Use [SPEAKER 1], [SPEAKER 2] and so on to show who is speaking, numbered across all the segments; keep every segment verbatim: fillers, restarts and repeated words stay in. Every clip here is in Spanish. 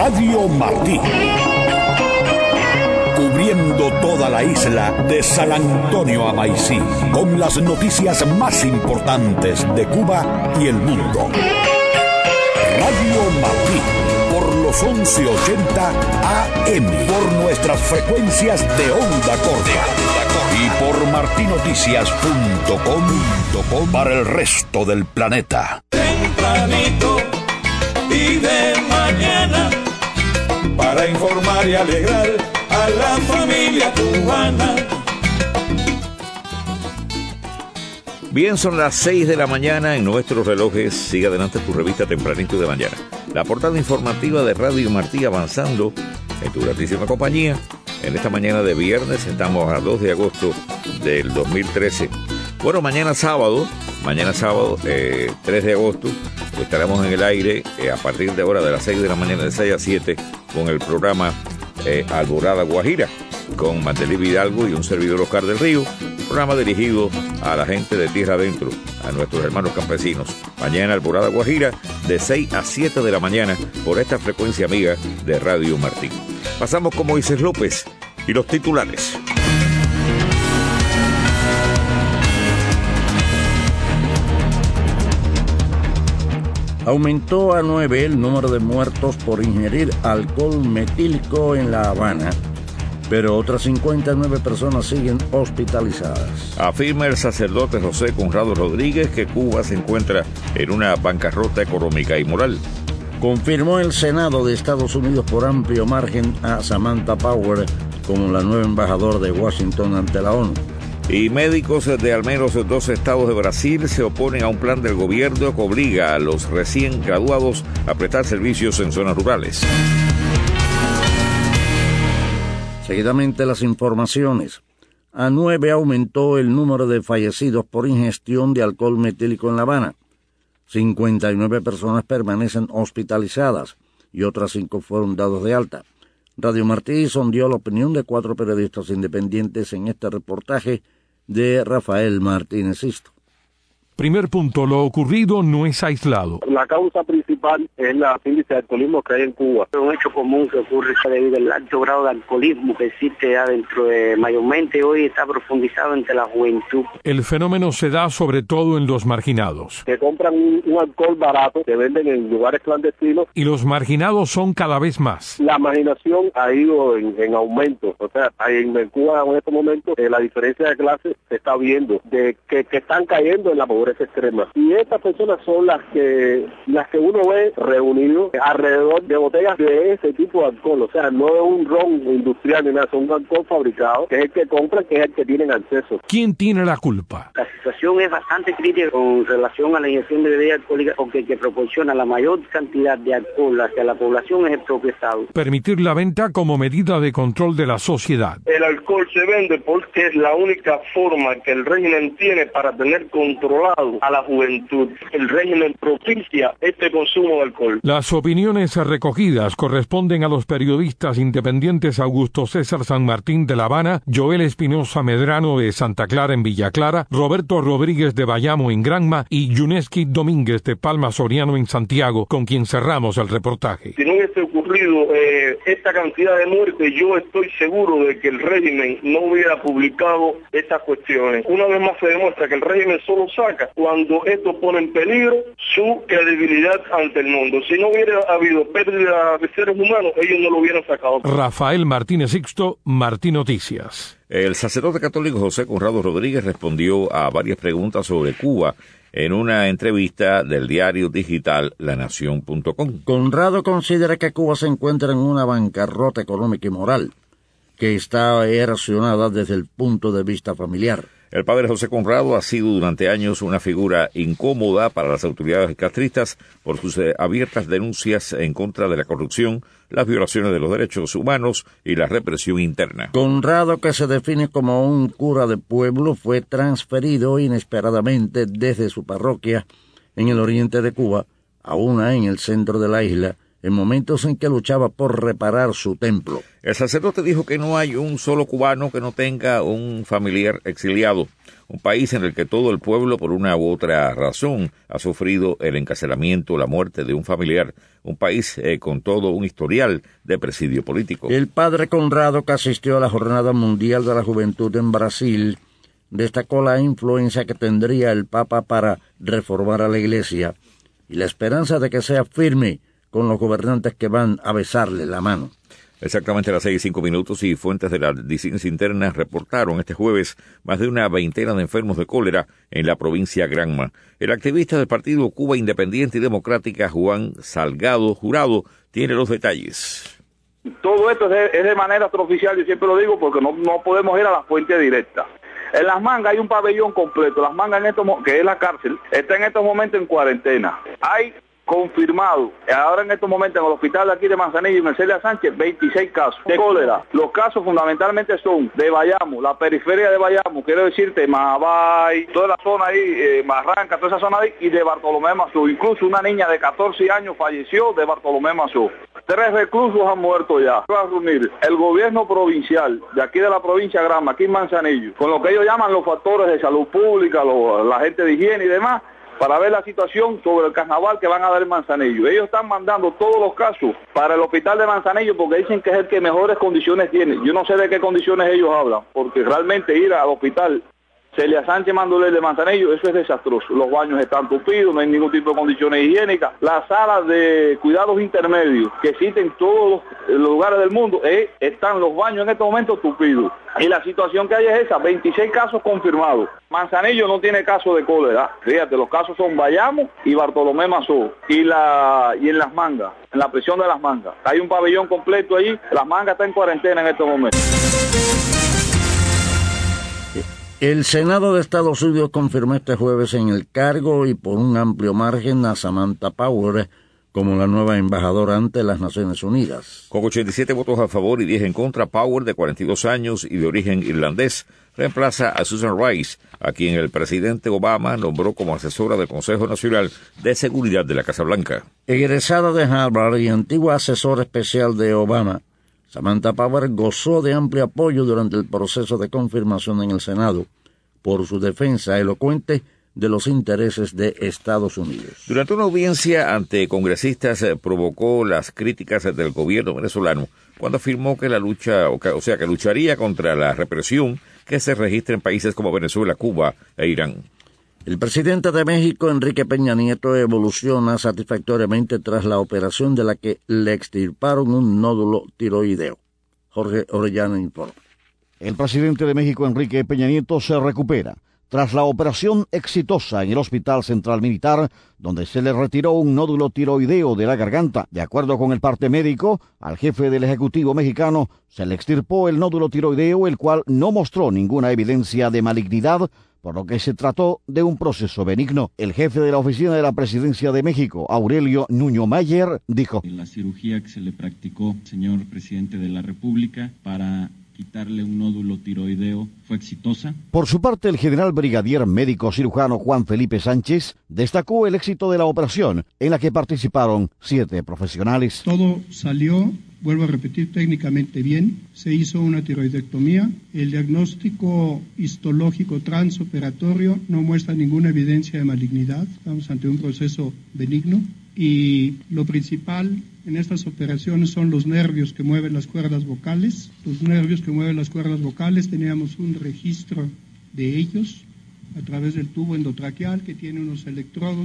[SPEAKER 1] Radio Martí. Cubriendo toda la isla de San Antonio a Maicí, con las noticias más importantes de Cuba y el mundo. Radio Martí, por los once ochenta A M, por nuestras frecuencias de onda corta y por martinoticias punto com para el resto del planeta.
[SPEAKER 2] Tempranito y de mañana, para informar y alegrar a la familia cubana.
[SPEAKER 3] Bien, son las seis de la mañana en nuestros relojes. Sigue adelante tu revista Tempranito de Mañana. La portada informativa de Radio Martí avanzando en tu gratísima compañía. En esta mañana de viernes estamos a dos de agosto del dos mil trece. Bueno, mañana sábado, mañana sábado eh, tres de agosto, estaremos en el aire eh, a partir de ahora de las seis de la mañana, de seis a siete, con el programa eh, Alborada Guajira, con Mandelí Vidalgo y un servidor Oscar del Río, un programa dirigido a la gente de tierra adentro, a nuestros hermanos campesinos. Mañana Alborada Guajira, de seis a siete de la mañana, por esta frecuencia amiga de Radio Martí. Pasamos con Moisés López y los titulares.
[SPEAKER 4] Aumentó a nueve el número de muertos por ingerir alcohol metílico en La Habana, pero otras cincuenta y nueve personas siguen hospitalizadas.
[SPEAKER 3] Afirma el sacerdote José Conrado Rodríguez que Cuba se encuentra en una bancarrota económica y moral.
[SPEAKER 4] Confirmó el Senado de Estados Unidos por amplio margen a Samantha Power como la nueva embajadora de Washington ante la ONU.
[SPEAKER 3] Y médicos de al menos dos estados de Brasil se oponen a un plan del gobierno que obliga a los recién graduados a prestar servicios en zonas rurales.
[SPEAKER 4] Seguidamente las informaciones. A nueve aumentó el número de fallecidos por ingestión de alcohol metílico en La Habana. cincuenta y nueve personas permanecen hospitalizadas y otras cinco fueron dados de alta. Radio Martí sondeó la opinión de cuatro periodistas independientes en este reportaje de Rafael Martínez Sisto.
[SPEAKER 5] Primer punto, lo ocurrido no es aislado.
[SPEAKER 6] La causa principal es la índice de alcoholismo que hay en Cuba.
[SPEAKER 7] Es un hecho común que ocurre debido al alto grado de alcoholismo que existe ya dentro de, mayormente hoy está profundizado entre la juventud.
[SPEAKER 5] El fenómeno se da sobre todo en los marginados.
[SPEAKER 6] Que compran un, un alcohol barato, que venden en lugares clandestinos.
[SPEAKER 5] Y los marginados son cada vez más.
[SPEAKER 6] La marginación ha ido en, en aumento. O sea, en Cuba en estos momentos eh, la diferencia de clase se está viendo, de que, que están cayendo en la pobreza extrema. Y estas personas son las que las que uno ve reunidos alrededor de botellas de ese tipo de alcohol. O sea, no es un ron industrial ni nada, son un alcohol fabricado, que es el que compran, que es el que tienen acceso.
[SPEAKER 5] ¿Quién tiene la culpa?
[SPEAKER 7] La situación es bastante crítica con relación a la ingestión de bebidas alcohólicas, porque el que proporciona la mayor cantidad de alcohol hacia la población es el propio Estado.
[SPEAKER 5] Permitir la venta como medida de control de la sociedad.
[SPEAKER 6] El alcohol se vende porque es la única forma que el régimen tiene para tener controlado a la juventud. El régimen propicia este consumo de alcohol.
[SPEAKER 5] Las opiniones recogidas corresponden a los periodistas independientes Augusto César San Martín de La Habana, Joel Espinosa Medrano de Santa Clara en Villa Clara, Roberto Rodríguez de Bayamo en Granma y Yuneski Domínguez de Palma Soriano en Santiago, con quien cerramos el reportaje.
[SPEAKER 6] Si no hubiese ocurrido eh, esta cantidad de muertes, yo estoy seguro de que el régimen no hubiera publicado estas cuestiones. Una vez más se demuestra que el régimen solo saca cuando esto pone en peligro su credibilidad ante el mundo. Si no hubiera habido pérdida de seres humanos, ellos no lo hubieran sacado.
[SPEAKER 5] Rafael Martínez Sixto, Martí Noticias.
[SPEAKER 3] El sacerdote católico José Conrado Rodríguez respondió a varias preguntas sobre Cuba en una entrevista del diario digital la nación punto com.
[SPEAKER 4] Conrado considera que Cuba se encuentra en una bancarrota económica y moral, que está erosionada desde el punto de vista familiar.
[SPEAKER 3] El padre José Conrado ha sido durante años una figura incómoda para las autoridades castristas por sus eh, abiertas denuncias en contra de la corrupción, las violaciones de los derechos humanos y la represión interna.
[SPEAKER 4] Conrado, que se define como un cura de pueblo, fue transferido inesperadamente desde su parroquia en el oriente de Cuba a una en el centro de la isla, en momentos en que luchaba por reparar su templo.
[SPEAKER 3] El sacerdote dijo que no hay un solo cubano que no tenga un familiar exiliado, un país en el que todo el pueblo, por una u otra razón, ha sufrido el encarcelamiento o la muerte de un familiar, un país eh, con todo un historial de presidio político.
[SPEAKER 4] El padre Conrado, que asistió a la Jornada Mundial de la Juventud en Brasil, destacó la influencia que tendría el Papa para reformar a la Iglesia y la esperanza de que sea firme con los gobernantes que van a besarle la mano.
[SPEAKER 3] Exactamente a las seis y cinco minutos, y fuentes de la disidencia interna reportaron este jueves más de una veintena de enfermos de cólera en la provincia Granma. El activista del partido Cuba Independiente y Democrática, Juan Salgado Jurado, tiene los detalles.
[SPEAKER 8] Todo esto es de, es de manera extraoficial, yo siempre lo digo, porque no, no podemos ir a la fuente directa. En Las Mangas hay un pabellón completo. Las Mangas, en estos, que es la cárcel, está en estos momentos en cuarentena. Hay confirmado, ahora en estos momentos en el hospital de aquí de Manzanillo, en el Celia Sánchez, veintiséis casos de cólera. Los casos fundamentalmente son de Bayamo, la periferia de Bayamo, quiero decirte, Mahabay, toda la zona ahí, eh, Barranca, toda esa zona ahí, y de Bartolomé Mazú. Incluso una niña de catorce años falleció de Bartolomé Mazú. Tres reclusos han muerto ya. Va a reunir el gobierno provincial de aquí de la provincia de Granma, aquí en Manzanillo, con lo que ellos llaman los factores de salud pública, lo, la gente de higiene y demás, para ver la situación sobre el carnaval que van a dar en Manzanillo. Ellos están mandando todos los casos para el hospital de Manzanillo porque dicen que es el que mejores condiciones tiene. Yo no sé de qué condiciones ellos hablan, porque realmente ir al hospital Celia Sánchez Mandolé de Manzanillo, eso es desastroso. Los baños están tupidos, no hay ningún tipo de condiciones higiénicas. Las salas de cuidados intermedios que existen en todos los lugares del mundo, eh, están los baños en estos momentos tupidos. Y la situación que hay es esa, veintiséis casos confirmados. Manzanillo no tiene caso de cólera. Fíjate, los casos son Bayamo y Bartolomé Mazú. Y, la, y en Las Mangas, en la prisión de Las Mangas. Hay un pabellón completo ahí, Las Mangas está en cuarentena en estos momentos.
[SPEAKER 4] El Senado de Estados Unidos confirmó este jueves en el cargo y por un amplio margen a Samantha Power como la nueva embajadora ante las Naciones Unidas.
[SPEAKER 3] Con ochenta y siete votos a favor y diez en contra, Power, de cuarenta y dos años y de origen irlandés, reemplaza a Susan Rice, a quien el presidente Obama nombró como asesora del Consejo Nacional de Seguridad de la Casa Blanca.
[SPEAKER 4] Egresada de Harvard y antigua asesora especial de Obama, Samantha Power gozó de amplio apoyo durante el proceso de confirmación en el Senado por su defensa elocuente de los intereses de Estados Unidos.
[SPEAKER 3] Durante una audiencia ante congresistas eh, provocó las críticas del gobierno venezolano cuando afirmó que la lucha, o, que, o sea, que lucharía contra la represión que se registra en países como Venezuela, Cuba e Irán.
[SPEAKER 4] El presidente de México, Enrique Peña Nieto, evoluciona satisfactoriamente tras la operación de la que le extirparon un nódulo tiroideo. Jorge Orellana informa.
[SPEAKER 9] El presidente de México, Enrique Peña Nieto, se recupera tras la operación exitosa en el Hospital Central Militar, donde se le retiró un nódulo tiroideo de la garganta. De acuerdo con el parte médico, al jefe del Ejecutivo mexicano se le extirpó el nódulo tiroideo, el cual no mostró ninguna evidencia de malignidad, por lo que se trató de un proceso benigno. El jefe de la Oficina de la Presidencia de México, Aurelio Nuño Mayer, dijo:
[SPEAKER 10] La cirugía que se le practicó, señor presidente de la República, para quitarle un nódulo tiroideo fue exitosa.
[SPEAKER 9] Por su parte, el general brigadier médico cirujano Juan Felipe Sánchez destacó el éxito de la operación, en la que participaron siete profesionales.
[SPEAKER 11] Todo salió, vuelvo a repetir, técnicamente bien. Se hizo una tiroidectomía. El diagnóstico histológico transoperatorio no muestra ninguna evidencia de malignidad. Estamos ante un proceso benigno. Y lo principal en estas operaciones son los nervios que mueven las cuerdas vocales. Los nervios que mueven las cuerdas vocales, teníamos un registro de ellos a través del tubo endotraqueal que tiene unos electrodos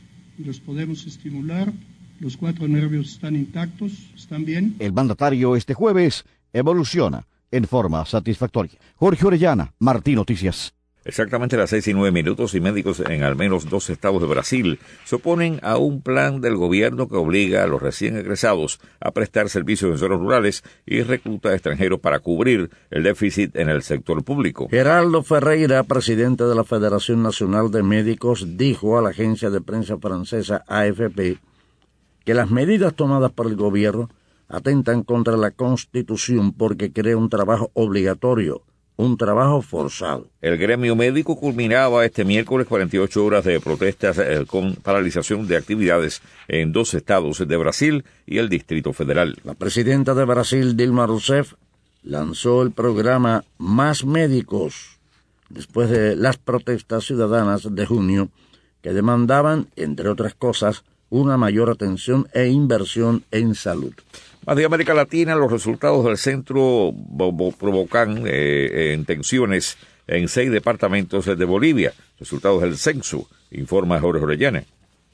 [SPEAKER 11] y los podemos estimular. Los cuatro nervios están intactos, están bien.
[SPEAKER 9] El mandatario este jueves evoluciona en forma satisfactoria. Jorge Orellana, Martín Noticias.
[SPEAKER 3] Exactamente a las seis y nueve minutos, y médicos en al menos dos estados de Brasil se oponen a un plan del gobierno que obliga a los recién egresados a prestar servicios en zonas rurales y recluta a extranjeros para cubrir el déficit en el sector público.
[SPEAKER 4] Geraldo Ferreira, presidente de la Federación Nacional de Médicos, dijo a la agencia de prensa francesa A F P que las medidas tomadas por el gobierno atentan contra la Constitución porque crea un trabajo obligatorio un trabajo forzado.
[SPEAKER 3] El gremio médico culminaba este miércoles cuarenta y ocho horas de protestas eh, con paralización de actividades en dos estados de Brasil y el Distrito Federal.
[SPEAKER 4] La presidenta de Brasil, Dilma Rousseff, lanzó el programa Más Médicos después de las protestas ciudadanas de junio que demandaban, entre otras cosas, una mayor atención e inversión en salud.
[SPEAKER 3] Más de América Latina, los resultados del centro provocan eh, en tensiones en seis departamentos de Bolivia. Resultados del censo, informa Jorge Orellana.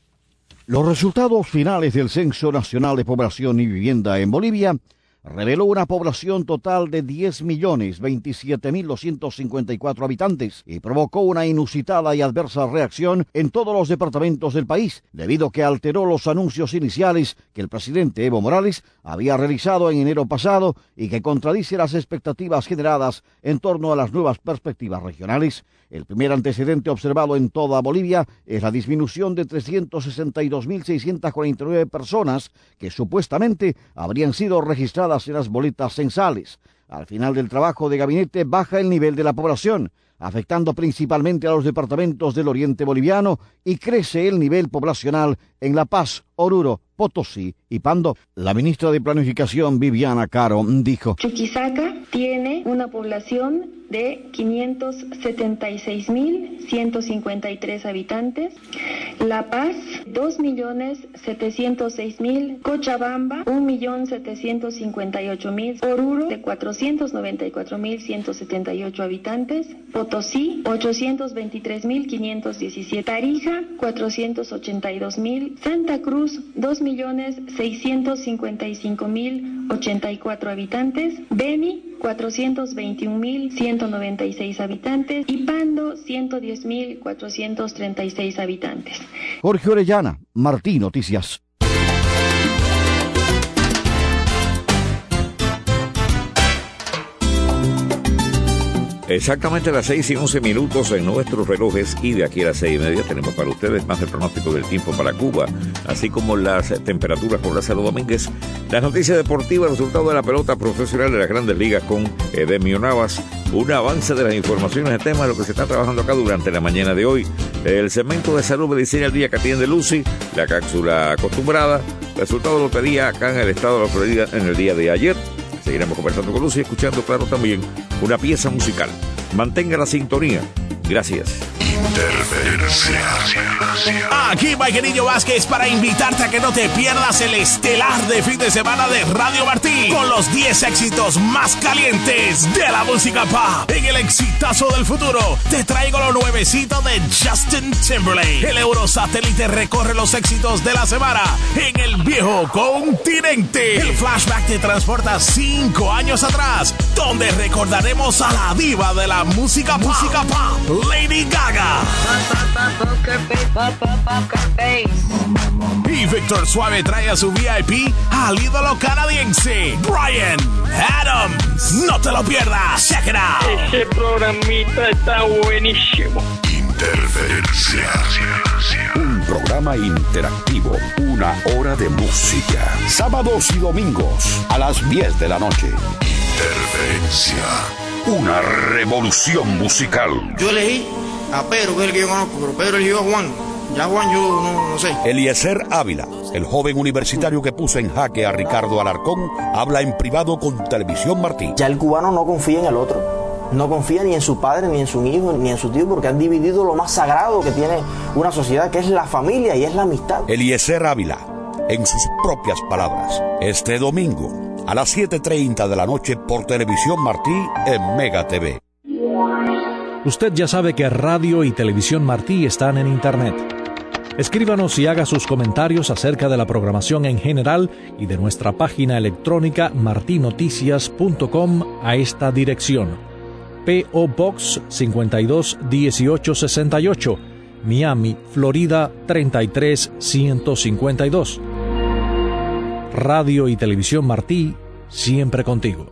[SPEAKER 9] Los resultados finales del Censo Nacional de Población y Vivienda en Bolivia reveló una población total de diez millones veintisiete mil doscientos cincuenta y cuatro habitantes y provocó una inusitada y adversa reacción en todos los departamentos del país, debido a que alteró los anuncios iniciales que el presidente Evo Morales había realizado en enero pasado y que contradice las expectativas generadas en torno a las nuevas perspectivas regionales. El primer antecedente observado en toda Bolivia es la disminución de trescientas sesenta y dos mil seiscientas cuarenta y nueve personas que supuestamente habrían sido registradas en las boletas censales. Al final del trabajo de gabinete baja el nivel de la población, afectando principalmente a los departamentos del oriente boliviano, y crece el nivel poblacional en La Paz, Oruro, Potosí y Pando. La ministra de Planificación, Viviana Caro, dijo:
[SPEAKER 12] Chuquisaca tiene una población de quinientos setenta y seis mil ciento cincuenta y tres habitantes, La Paz dos millones setecientos seis mil, Cochabamba un millón setecientos cincuenta y ocho mil, Oruro de cuatrocientos noventa y cuatro mil ciento setenta y ocho habitantes, Potosí ochocientos veintitrés mil quinientos diecisiete, Tarija cuatrocientos ochenta y dos mil, Santa Cruz dos millones seiscientos cincuenta y cinco mil ochenta y cuatro habitantes, Beni cuatrocientos veintiún mil ciento noventa y seis habitantes y Pando ciento diez mil cuatrocientos treinta y seis habitantes.
[SPEAKER 9] Jorge Orellana, Martí Noticias.
[SPEAKER 3] Exactamente a las seis y once minutos en nuestros relojes, y de aquí a las seis y media tenemos para ustedes más del pronóstico del tiempo para Cuba, así como las temperaturas por Lázaro Domínguez, las noticias deportivas, el resultado de la pelota profesional de las Grandes Ligas con Edemio Navas, un avance de las informaciones de tema de lo que se está trabajando acá durante la mañana de hoy, el segmento de salud, medicina al día que atiende Lucy, la cápsula acostumbrada, resultado de lotería acá en el estado de la Florida en el día de ayer. Seguiremos conversando con Lucy y escuchando, claro, también una pieza musical. Mantenga la sintonía. Gracias.
[SPEAKER 13] Interferencia. Aquí Miguelillo Vázquez para invitarte a que no te pierdas el estelar de fin de semana de Radio Martí con los diez éxitos más calientes de la música pop. En el exitazo del futuro te traigo lo nuevecito de Justin Timberlake. El Eurosatélite recorre los éxitos de la semana en el viejo continente. El flashback te transporta cinco años atrás, donde recordaremos a la diva de la música pop, música pop, Lady Gaga. Y Víctor Suave trae a su V I P al ídolo canadiense Bryan Adams. No te lo pierdas. Check it out.
[SPEAKER 14] Ese programita está buenísimo.
[SPEAKER 13] Interferencia.
[SPEAKER 1] Un programa interactivo, una hora de música. Sábados y domingos a las diez de la noche.
[SPEAKER 13] Interferencia.
[SPEAKER 1] Una revolución musical.
[SPEAKER 15] Yo elegí a Pedro, que es el que yo conozco, pero Pedro eligió a Juan. Ya Juan yo no, no sé.
[SPEAKER 1] Eliezer Ávila, el joven universitario que puso en jaque a Ricardo Alarcón, habla en privado con Televisión Martí.
[SPEAKER 16] Ya el cubano no confía en el otro. No confía ni en su padre, ni en su hijo, ni en su tío, porque han dividido lo más sagrado que tiene una sociedad, que es la familia y es la amistad.
[SPEAKER 1] Eliezer Ávila, en sus propias palabras, este domingo a las siete treinta de la noche por Televisión Martí en Mega T V.
[SPEAKER 17] Usted ya sabe que Radio y Televisión Martí están en Internet. Escríbanos y haga sus comentarios acerca de la programación en general y de nuestra página electrónica martinoticias punto com a esta dirección: P O Box cincuenta y dos dieciocho sesenta y ocho, Miami, Florida treinta y tres ciento cincuenta y dos. Radio y Televisión Martí, siempre contigo.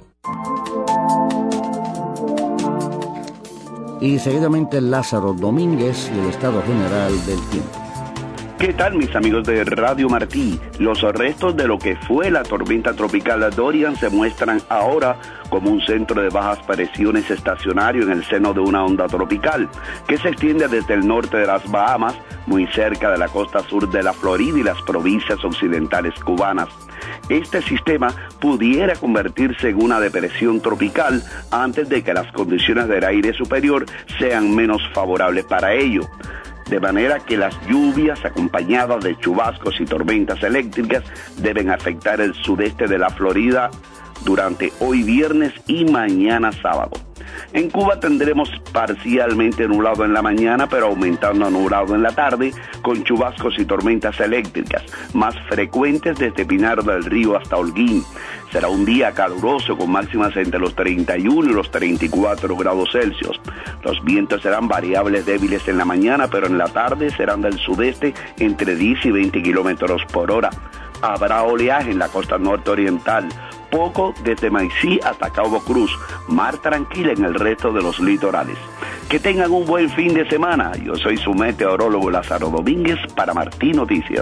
[SPEAKER 4] Y seguidamente Lázaro Domínguez y el estado general del tiempo.
[SPEAKER 18] ¿Qué tal, mis amigos de Radio Martí? Los restos de lo que fue la tormenta tropical Dorian se muestran ahora como un centro de bajas presiones estacionario en el seno de una onda tropical que se extiende desde el norte de las Bahamas, muy cerca de la costa sur de la Florida y las provincias occidentales cubanas. Este sistema pudiera convertirse en una depresión tropical antes de que las condiciones del aire superior sean menos favorables para ello. De manera que las lluvias acompañadas de chubascos y tormentas eléctricas deben afectar el sudeste de la Florida durante hoy viernes y mañana sábado. En Cuba tendremos parcialmente nublado en la mañana, pero aumentando a nublado en la tarde, con chubascos y tormentas eléctricas, más frecuentes desde Pinar del Río hasta Holguín. Será un día caluroso con máximas entre los treinta y uno y los treinta y cuatro grados Celsius. Los vientos serán variables débiles en la mañana, pero en la tarde serán del sudeste entre diez y veinte kilómetros por hora. Habrá oleaje en la costa norte oriental, poco desde Maicí hasta Cabo Cruz, mar tranquila en el resto de los litorales. Que tengan un buen fin de semana. Yo soy su meteorólogo Lázaro Domínguez para Martí Noticias.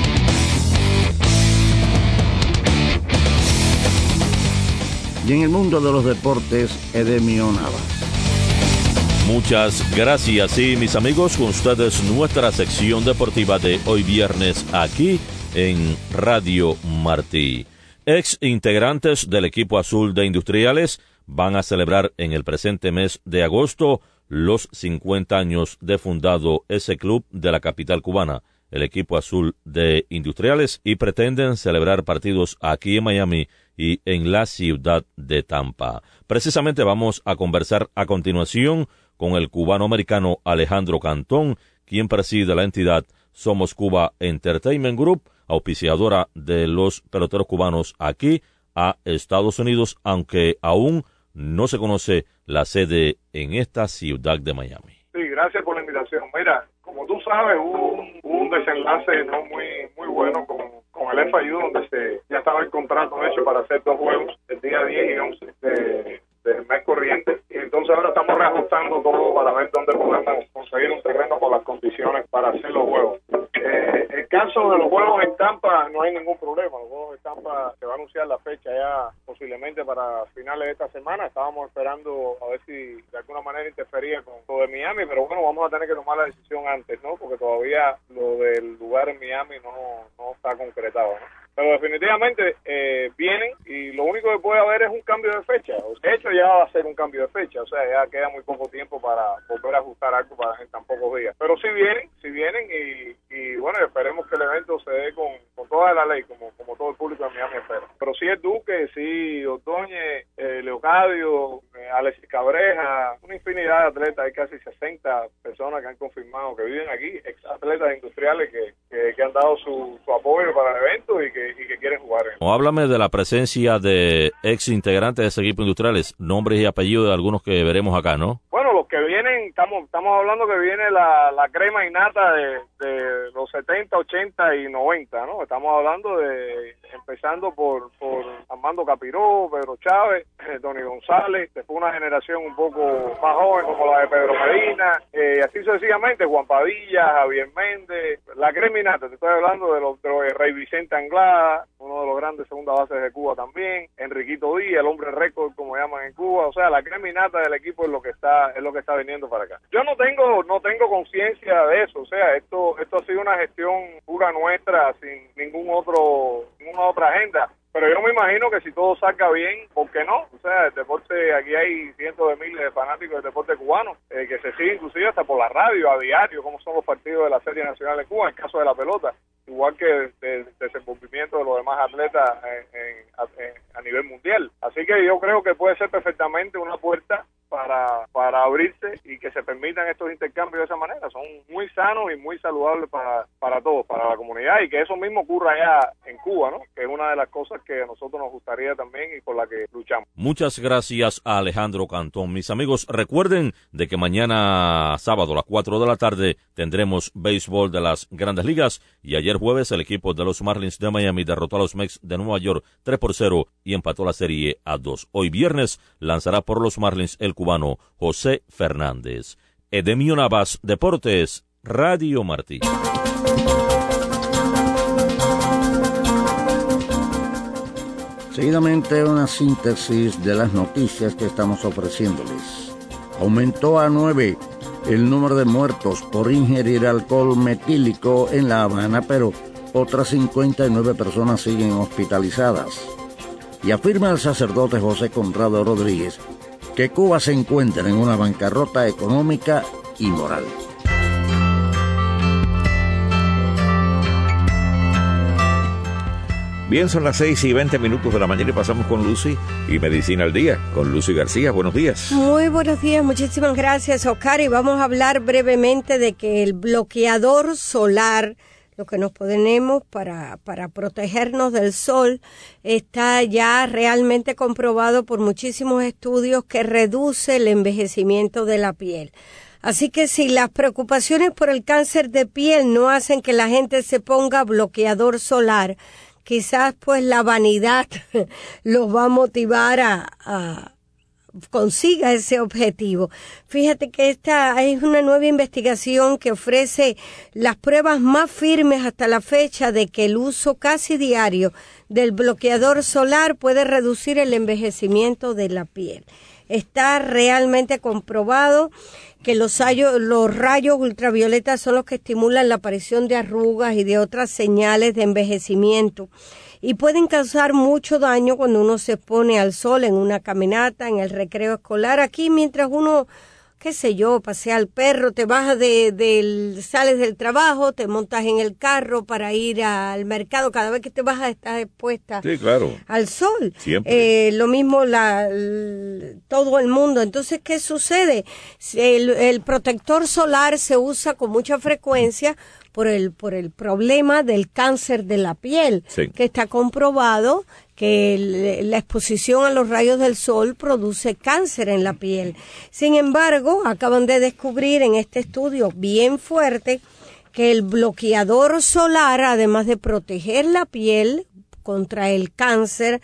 [SPEAKER 4] Y en el mundo de los deportes, Edemio Navas.
[SPEAKER 19] Muchas gracias, y mis amigos, con ustedes nuestra sección deportiva de hoy viernes aquí en Radio Martí. Ex integrantes del equipo azul de Industriales van a celebrar en el presente mes de agosto los cincuenta años de fundado ese club de la capital cubana, el equipo azul de Industriales, y pretenden celebrar partidos aquí en Miami y en la ciudad de Tampa. Precisamente vamos a conversar a continuación con el cubano-americano Alejandro Cantón, quien preside la entidad Somos Cuba Entertainment Group, auspiciadora de los peloteros cubanos aquí a Estados Unidos, aunque aún no se conoce la sede en esta ciudad de Miami.
[SPEAKER 20] Sí, gracias por la invitación. Mira, como tú sabes, hubo un, un desenlace no muy muy bueno con, con el F I U, donde se ya estaba el contrato hecho para hacer dos juegos el día diez y once de, del mes corriente, y entonces ahora estamos reajustando todo para ver dónde podemos conseguir un terreno con las condiciones para hacer los juegos. Eh, el caso de los juegos en Tampa no hay ningún problema. Los juegos en Tampa se va a anunciar la fecha ya posiblemente para finales de esta semana. Estábamos esperando a ver si de alguna manera interfería con lo de Miami, pero bueno, vamos a tener que tomar la decisión antes, ¿no? Porque todavía lo del lugar en Miami no, no está concretado, ¿no? Pero definitivamente eh, vienen, y lo único que puede haber es un cambio de fecha. De hecho, ya va a ser un cambio de fecha, o sea, ya queda muy poco tiempo para volver a ajustar algo para en tan pocos días. Pero sí vienen, sí vienen, y, y bueno, esperemos que el evento se dé con, con toda la ley, como, como todo el público de Miami espera. Pero sí el Duque, sí Ordóñez, eh, Leocadio, eh, Alexis Cabreja, una infinidad de atletas, hay casi sesenta personas que han confirmado que viven aquí, ex atletas industriales que, que, que han dado su, su apoyo para el evento y que y que quieren jugar.
[SPEAKER 19] O háblame de la presencia de ex integrantes de ese equipo Industriales, nombres y apellidos de algunos que veremos acá, ¿no?
[SPEAKER 20] Bueno, los que vienen, estamos estamos hablando que viene la, la crema innata de, de los setenta, ochenta y noventa, ¿no? Estamos hablando de, empezando por, por Armando Capiró, Pedro Chávez, eh, Tony González, después una generación un poco más joven como la de Pedro Medina, eh, así sucesivamente, Juan Padilla, Javier Méndez, la crema innata, te estoy hablando de los de Rey Vicente Anglada, uno de los grandes segunda bases de Cuba también, Enriquito Díaz, el hombre récord como llaman en Cuba, o sea, la crema innata del equipo es lo que está es lo que está viniendo para acá. Yo no tengo no tengo conciencia de eso, o sea, esto esto ha sido una gestión pura nuestra, sin ningún otro ninguna otra agenda. Pero yo me imagino que si todo salga bien, ¿por qué no? O sea, el deporte, aquí hay cientos de miles de fanáticos del deporte cubano, eh, que se sigue inclusive hasta por la radio, a diario, como son los partidos de la Serie Nacional de Cuba, en el caso de la pelota, igual que el, el desenvolvimiento de los demás atletas en, en, en, a nivel mundial. Así que yo creo que puede ser perfectamente una puerta para para abrirse y que se permitan estos intercambios de esa manera. Son muy sanos y muy saludables para, para todos, para la comunidad, y que eso mismo ocurra allá en Cuba, ¿no? Que es una de las cosas que a nosotros nos gustaría también y por la que luchamos.
[SPEAKER 19] Muchas gracias a Alejandro Cantón. Mis amigos, recuerden de que mañana sábado a las cuatro de la tarde tendremos béisbol de las Grandes Ligas, y ayer jueves el equipo de los Marlins de Miami derrotó a los Mets de Nueva York tres por cero y empató la serie a dos. Hoy viernes lanzará por los Marlins el cubano José Fernández. Edemio Navas, Deportes, Radio Martí.
[SPEAKER 4] Seguidamente, una síntesis de las noticias que estamos ofreciéndoles. Aumentó a nueve el número de muertos por ingerir alcohol metílico en La Habana, pero otras cincuenta y nueve personas siguen hospitalizadas. Y afirma el sacerdote José Conrado Rodríguez que Cuba se encuentra en una bancarrota económica y moral.
[SPEAKER 3] Bien, son las seis y veinte minutos de la mañana y pasamos con Lucy y Medicina al Día, con Lucy García. Buenos días.
[SPEAKER 21] Muy buenos días, muchísimas gracias, Oscar. Y vamos a hablar brevemente de que el bloqueador solar, lo que nos ponemos para, para protegernos del sol, está ya realmente comprobado por muchísimos estudios que reduce el envejecimiento de la piel. Así que si las preocupaciones por el cáncer de piel no hacen que la gente se ponga bloqueador solar, quizás pues la vanidad los va a motivar a, a consiga ese objetivo. Fíjate que esta es una nueva investigación que ofrece las pruebas más firmes hasta la fecha de que el uso casi diario del bloqueador solar puede reducir el envejecimiento de la piel. Está realmente comprobado que los rayos, los rayos ultravioletas son los que estimulan la aparición de arrugas y de otras señales de envejecimiento y pueden causar mucho daño cuando uno se expone al sol en una caminata, en el recreo escolar. Aquí mientras uno, qué sé yo, pasea al perro, te bajas de, de, sales del trabajo, te montas en el carro para ir al mercado, cada vez que te bajas estás expuesta
[SPEAKER 3] sí, claro.
[SPEAKER 21] al sol.
[SPEAKER 3] Siempre.
[SPEAKER 21] Eh, lo mismo la, el, todo el mundo. Entonces, ¿qué sucede? El, el protector solar se usa con mucha frecuencia por el, por el problema del cáncer de la piel,
[SPEAKER 3] sí.
[SPEAKER 21] que está comprobado que el, la exposición a los rayos del sol produce cáncer en la piel. Sin embargo, acaban de descubrir en este estudio bien fuerte que el bloqueador solar, además de proteger la piel contra el cáncer,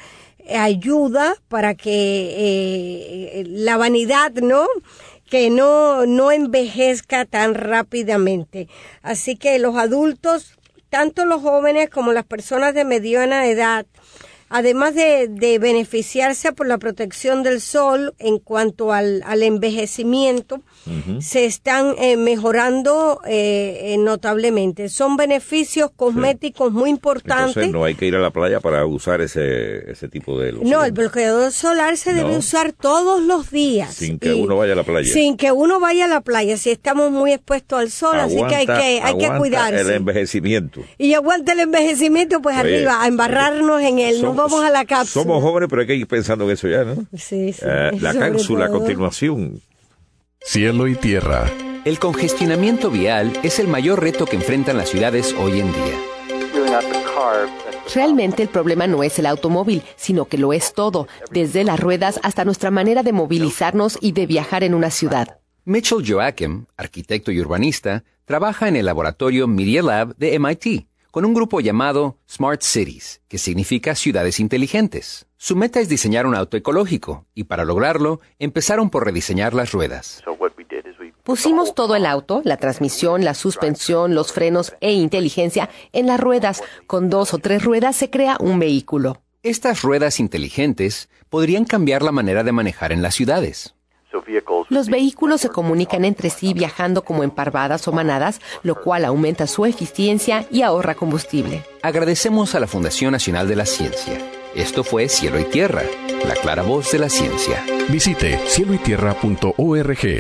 [SPEAKER 21] ayuda para que eh, la vanidad, ¿no?, que no, no envejezca tan rápidamente. Así que los adultos, tanto los jóvenes como las personas de mediana edad, además de, de beneficiarse por la protección del sol en cuanto al, al envejecimiento, uh-huh. se están eh, mejorando eh, notablemente. Son beneficios cosméticos sí. muy importantes.
[SPEAKER 3] Entonces no hay que ir a la playa para usar ese, ese tipo de loción.
[SPEAKER 21] No, el bloqueador solar se debe no. usar todos los días.
[SPEAKER 3] Sin que uno vaya a la playa.
[SPEAKER 21] Sin que uno vaya a la playa, si estamos muy expuestos al sol,
[SPEAKER 3] aguanta,
[SPEAKER 21] así que hay que, hay que cuidarse.
[SPEAKER 3] el envejecimiento.
[SPEAKER 21] Y aguanta el envejecimiento, pues Oye, arriba, a embarrarnos en él. Somos, Nos vamos a la cápsula.
[SPEAKER 3] Somos jóvenes, pero hay que ir pensando en eso ya, ¿no?
[SPEAKER 21] Sí, sí.
[SPEAKER 3] Uh, la cápsula a continuación.
[SPEAKER 22] Cielo y tierra. El congestionamiento vial es el mayor reto que enfrentan las ciudades hoy en día.
[SPEAKER 23] Realmente el problema no es el automóvil, sino que lo es todo, desde las ruedas hasta nuestra manera de movilizarnos y de viajar en una ciudad.
[SPEAKER 22] Mitchell Joachim, arquitecto y urbanista, trabaja en el laboratorio Media Lab de M I T, con un grupo llamado Smart Cities, que significa ciudades inteligentes. Su meta es diseñar un auto ecológico, y para lograrlo, empezaron por rediseñar las ruedas.
[SPEAKER 23] Pusimos todo el auto, la transmisión, la suspensión, los frenos e inteligencia en las ruedas. Con dos o tres ruedas se crea un vehículo.
[SPEAKER 22] Estas ruedas inteligentes podrían cambiar la manera de manejar en las ciudades.
[SPEAKER 23] Los vehículos se comunican entre sí viajando como en parvadas o manadas, lo cual aumenta su eficiencia y ahorra combustible.
[SPEAKER 22] Agradecemos a la Fundación Nacional de la Ciencia. Esto fue Cielo y Tierra, la clara voz de la ciencia. Visite cielo y tierra punto org.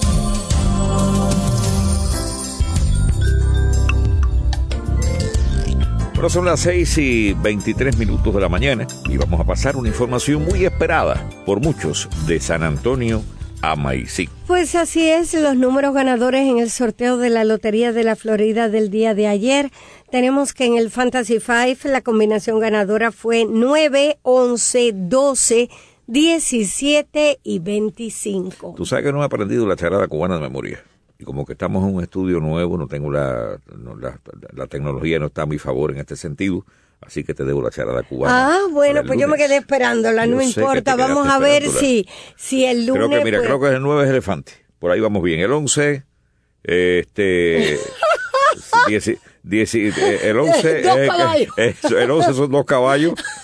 [SPEAKER 3] Bueno, son las seis y veintitrés minutos de la mañana y vamos a pasar una información muy esperada por muchos de San Antonio a Maicí.
[SPEAKER 21] Pues así es, los números ganadores en el sorteo de la Lotería de la Florida del día de ayer. Tenemos que en el Fantasy Five la combinación ganadora fue nueve, once, doce, diecisiete y veinticinco.
[SPEAKER 3] Tú sabes que no he aprendido la charada cubana de memoria. Y como que estamos en un estudio nuevo, no tengo la, no, la, la tecnología no está a mi favor en este sentido. Así que te debo la charada cubana.
[SPEAKER 21] Ah, bueno, pues lunes. Yo me quedé esperándola, yo no importa. Vamos a ver si, si el lunes...
[SPEAKER 3] Creo que, mira,
[SPEAKER 21] pues...
[SPEAKER 3] creo que el nueve es elefante. Por ahí vamos bien. El once, este... diez, diez, el once...
[SPEAKER 21] dos caballos.
[SPEAKER 3] Eh, el once son dos caballos.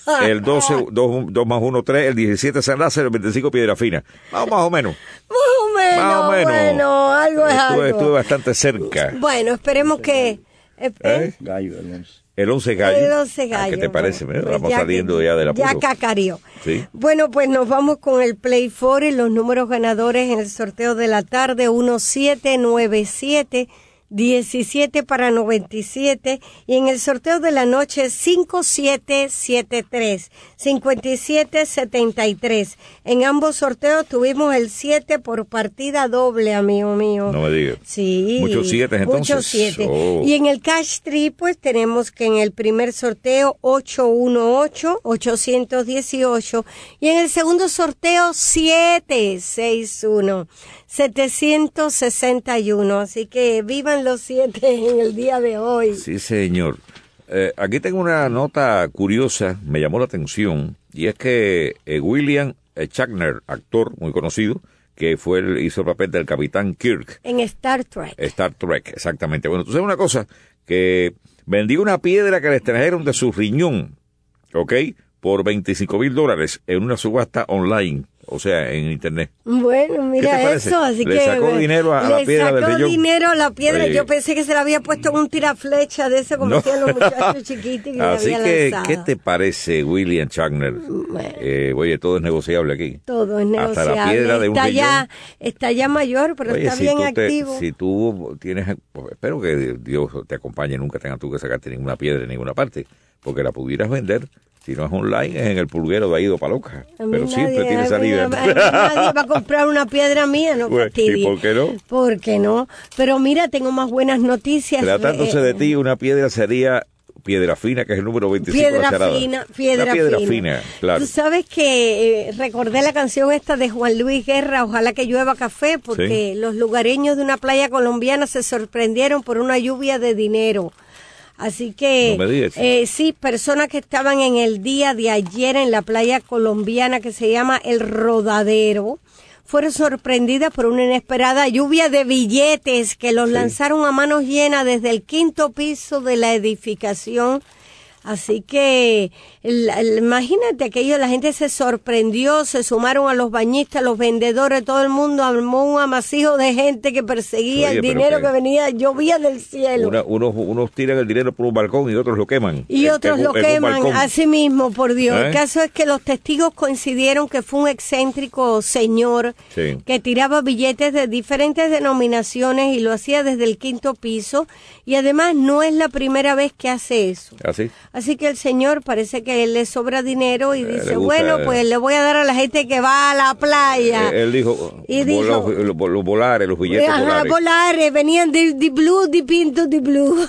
[SPEAKER 3] el doce, dos, dos más uno, tres, el diecisiete San Lázaro, el veinticinco Piedra Fina. Más, más o menos.
[SPEAKER 21] Más o menos,
[SPEAKER 3] más o menos.
[SPEAKER 21] Bueno, algo es
[SPEAKER 3] estuve,
[SPEAKER 21] algo.
[SPEAKER 3] Estuve bastante cerca.
[SPEAKER 21] Bueno, esperemos que... Eh,
[SPEAKER 3] ¿Eh?
[SPEAKER 9] Gallo, el once.
[SPEAKER 3] El once gallo.
[SPEAKER 21] El once gallo.
[SPEAKER 3] ¿Qué te parece?
[SPEAKER 21] Bueno,
[SPEAKER 3] Vamos
[SPEAKER 21] pues ya
[SPEAKER 3] saliendo
[SPEAKER 21] que,
[SPEAKER 3] ya de la
[SPEAKER 21] Ya cacarió.
[SPEAKER 3] Sí.
[SPEAKER 21] Bueno, pues nos vamos con el Play cuatro y los números ganadores en el sorteo de la tarde: diecisiete noventa y siete, diecisiete para noventa y siete, y en el sorteo de la noche cinco siete siete tres, cincuenta y siete setenta y tres. En ambos sorteos tuvimos el siete por partida doble, amigo mío.
[SPEAKER 3] No me digas.
[SPEAKER 21] Sí.
[SPEAKER 3] Muchos siete entonces.
[SPEAKER 21] Muchos siete.
[SPEAKER 3] Oh.
[SPEAKER 21] Y en el Cash Tree, pues tenemos que en el primer sorteo ocho uno ocho, ochocientos dieciocho, y en el segundo sorteo siete seis uno, setecientos sesenta y uno. Así que vivan los siete en el día de hoy.
[SPEAKER 3] Sí, señor. Eh, aquí tengo una nota curiosa, me llamó la atención, y es que eh, William Shatner, actor muy conocido, que fue el, hizo el papel del Capitán Kirk.
[SPEAKER 21] En Star Trek.
[SPEAKER 3] Star Trek, exactamente. Bueno, tú sabes una cosa, que vendió una piedra que le extrajeron de su riñón, ¿ok?, por veinticinco mil dólares en una subasta online, o sea, en internet.
[SPEAKER 21] Bueno, mira eso, así
[SPEAKER 3] le
[SPEAKER 21] que...
[SPEAKER 3] sacó dinero a, a la piedra del riñón.
[SPEAKER 21] Le sacó dinero a la piedra,
[SPEAKER 3] Oye.
[SPEAKER 21] Yo pensé que se le había puesto un tiraflecha de ese, como
[SPEAKER 3] No.
[SPEAKER 21] hacían los muchachos chiquitos y
[SPEAKER 3] Así
[SPEAKER 21] le había
[SPEAKER 3] que,
[SPEAKER 21] lanzado.
[SPEAKER 3] ¿qué te parece, William Shatner?
[SPEAKER 21] Bueno.
[SPEAKER 3] Eh, oye, todo es negociable aquí.
[SPEAKER 21] Todo es negociable.
[SPEAKER 3] Hasta la piedra de un
[SPEAKER 21] está,
[SPEAKER 3] riñón.
[SPEAKER 21] ya, está ya mayor, pero
[SPEAKER 3] Oye,
[SPEAKER 21] está
[SPEAKER 3] si
[SPEAKER 21] bien
[SPEAKER 3] tú te-
[SPEAKER 21] activo.
[SPEAKER 3] si tú tienes, pues, espero que Dios te acompañe, nunca tengas tú que sacarte ninguna piedra en ninguna parte, porque la pudieras vender. Si no es online, es en el pulguero de Aido Paloca.
[SPEAKER 21] A mí
[SPEAKER 3] Pero
[SPEAKER 21] nadie-
[SPEAKER 3] siempre tiene
[SPEAKER 21] a mí-
[SPEAKER 3] salida.
[SPEAKER 21] a mí nadie va a comprar una piedra mía, no
[SPEAKER 3] Pues,
[SPEAKER 21] fastidie.
[SPEAKER 3] ¿y por qué no?
[SPEAKER 21] ¿Por qué no? Pero mira, tengo más buenas noticias.
[SPEAKER 3] Tratándose
[SPEAKER 21] Eh,
[SPEAKER 3] de ti, una piedra sería piedra fina, que es el número veinticinco de la
[SPEAKER 21] Piedra
[SPEAKER 3] charada.
[SPEAKER 21] fina, piedra,
[SPEAKER 3] Una piedra
[SPEAKER 21] fina.
[SPEAKER 3] fina, claro.
[SPEAKER 21] Tú sabes que eh, recordé la canción esta de Juan Luis Guerra, Ojalá que llueva café, porque
[SPEAKER 3] Sí.
[SPEAKER 21] los lugareños de una playa colombiana se sorprendieron por una lluvia de dinero. Así que,
[SPEAKER 3] No me digas.
[SPEAKER 21] eh, sí, personas que estaban en el día de ayer en la playa colombiana que se llama El Rodadero, fueron sorprendidas por una inesperada lluvia de billetes que los lanzaron a manos llenas desde el quinto piso de la edificación. Así que, el- el- imagínate aquello, la gente se sorprendió, se sumaron a los bañistas, los vendedores, todo el mundo armó un amasijo de gente que perseguía
[SPEAKER 3] Oye,
[SPEAKER 21] el
[SPEAKER 3] pero
[SPEAKER 21] dinero
[SPEAKER 3] que-
[SPEAKER 21] que venía, llovía del cielo.
[SPEAKER 3] Una- unos, unos tiran el dinero por un balcón y otros lo queman.
[SPEAKER 21] Y
[SPEAKER 3] En-
[SPEAKER 21] otros
[SPEAKER 3] en
[SPEAKER 21] lo
[SPEAKER 3] un- en un
[SPEAKER 21] queman,
[SPEAKER 3] balcón.
[SPEAKER 21] así mismo, por Dios.
[SPEAKER 3] ¿Eh?
[SPEAKER 21] El caso es que los testigos coincidieron que fue un excéntrico señor
[SPEAKER 3] Sí.
[SPEAKER 21] que tiraba billetes de diferentes denominaciones y lo hacía desde el quinto piso. Y además no es la primera vez que hace eso.
[SPEAKER 3] ¿Así?
[SPEAKER 21] Así que el señor parece que le sobra dinero y
[SPEAKER 3] Eh,
[SPEAKER 21] dice,
[SPEAKER 3] le gusta,
[SPEAKER 21] bueno,
[SPEAKER 3] eh.
[SPEAKER 21] pues le voy a dar a la gente que va a la playa.
[SPEAKER 3] Eh, él dijo,
[SPEAKER 21] Y
[SPEAKER 3] vol-
[SPEAKER 21] dijo-
[SPEAKER 3] los, los- los volares, los billetes
[SPEAKER 21] Ajá,
[SPEAKER 3] volares.
[SPEAKER 21] volares, venían de, de blue, de pinto, de blue.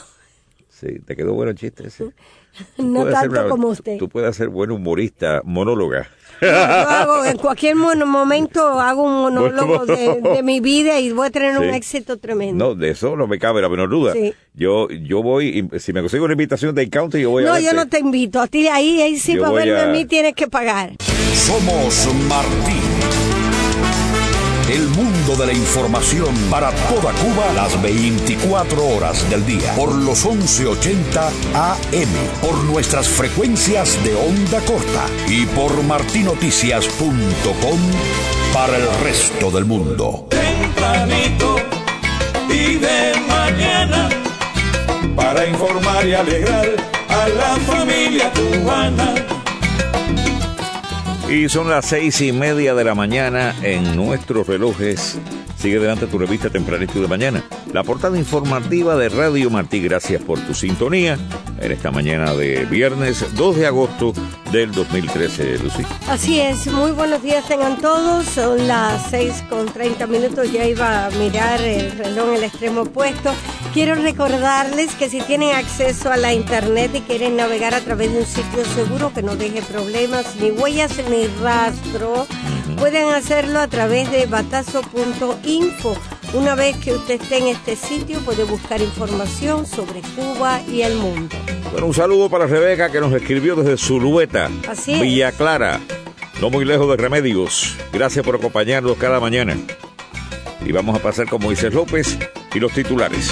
[SPEAKER 3] Sí, te quedó bueno el chiste ese.
[SPEAKER 21] No
[SPEAKER 3] Puedes ser
[SPEAKER 21] tanto
[SPEAKER 3] una-
[SPEAKER 21] como usted.
[SPEAKER 3] Tú puedes ser buen humorista, monóloga.
[SPEAKER 21] No, yo hago, en cualquier mon- momento hago un monólogo de, de mi vida y voy a tener un
[SPEAKER 3] Sí.
[SPEAKER 21] éxito tremendo.
[SPEAKER 3] No, de eso no me cabe la menor duda.
[SPEAKER 21] Sí.
[SPEAKER 3] Yo yo voy, y si me consigo una invitación de Encounter, yo voy a
[SPEAKER 21] No,
[SPEAKER 3] verte.
[SPEAKER 21] yo no te invito. A ti ahí, ahí sí,
[SPEAKER 3] Yo
[SPEAKER 21] para
[SPEAKER 3] voy
[SPEAKER 21] verme a...
[SPEAKER 3] a-
[SPEAKER 21] mí tienes que pagar.
[SPEAKER 1] Somos Martín. El mundo de la información para toda Cuba las veinticuatro horas del día. Por los once ochenta A M. Por nuestras frecuencias de onda corta. Y por martinoticias punto com para el resto del mundo.
[SPEAKER 2] Tempranito y de mañana para informar y alegrar a la familia cubana.
[SPEAKER 3] Y son las seis y media de la mañana en nuestros relojes. Sigue adelante tu revista Tempranito de Mañana. La portada informativa de Radio Martí. Gracias por tu sintonía en esta mañana de viernes dos de agosto del dos mil trece, Lucy.
[SPEAKER 21] Así es, muy buenos días tengan todos. Son las seis con treinta minutos. Ya iba a mirar el reloj en el extremo opuesto. Quiero recordarles que si tienen acceso a la internet y quieren navegar a través de un sitio seguro que no deje problemas, ni huellas ni rastro, pueden hacerlo a través de batazo punto info. Una vez que usted esté en este sitio, puede buscar información sobre Cuba y el mundo.
[SPEAKER 3] Bueno, un saludo para Rebeca, que nos escribió desde Zulueta,
[SPEAKER 21] Así es.
[SPEAKER 3] Villa Clara, no muy lejos de Remedios. Gracias por acompañarnos cada mañana. Y vamos a pasar con Moisés López y los titulares.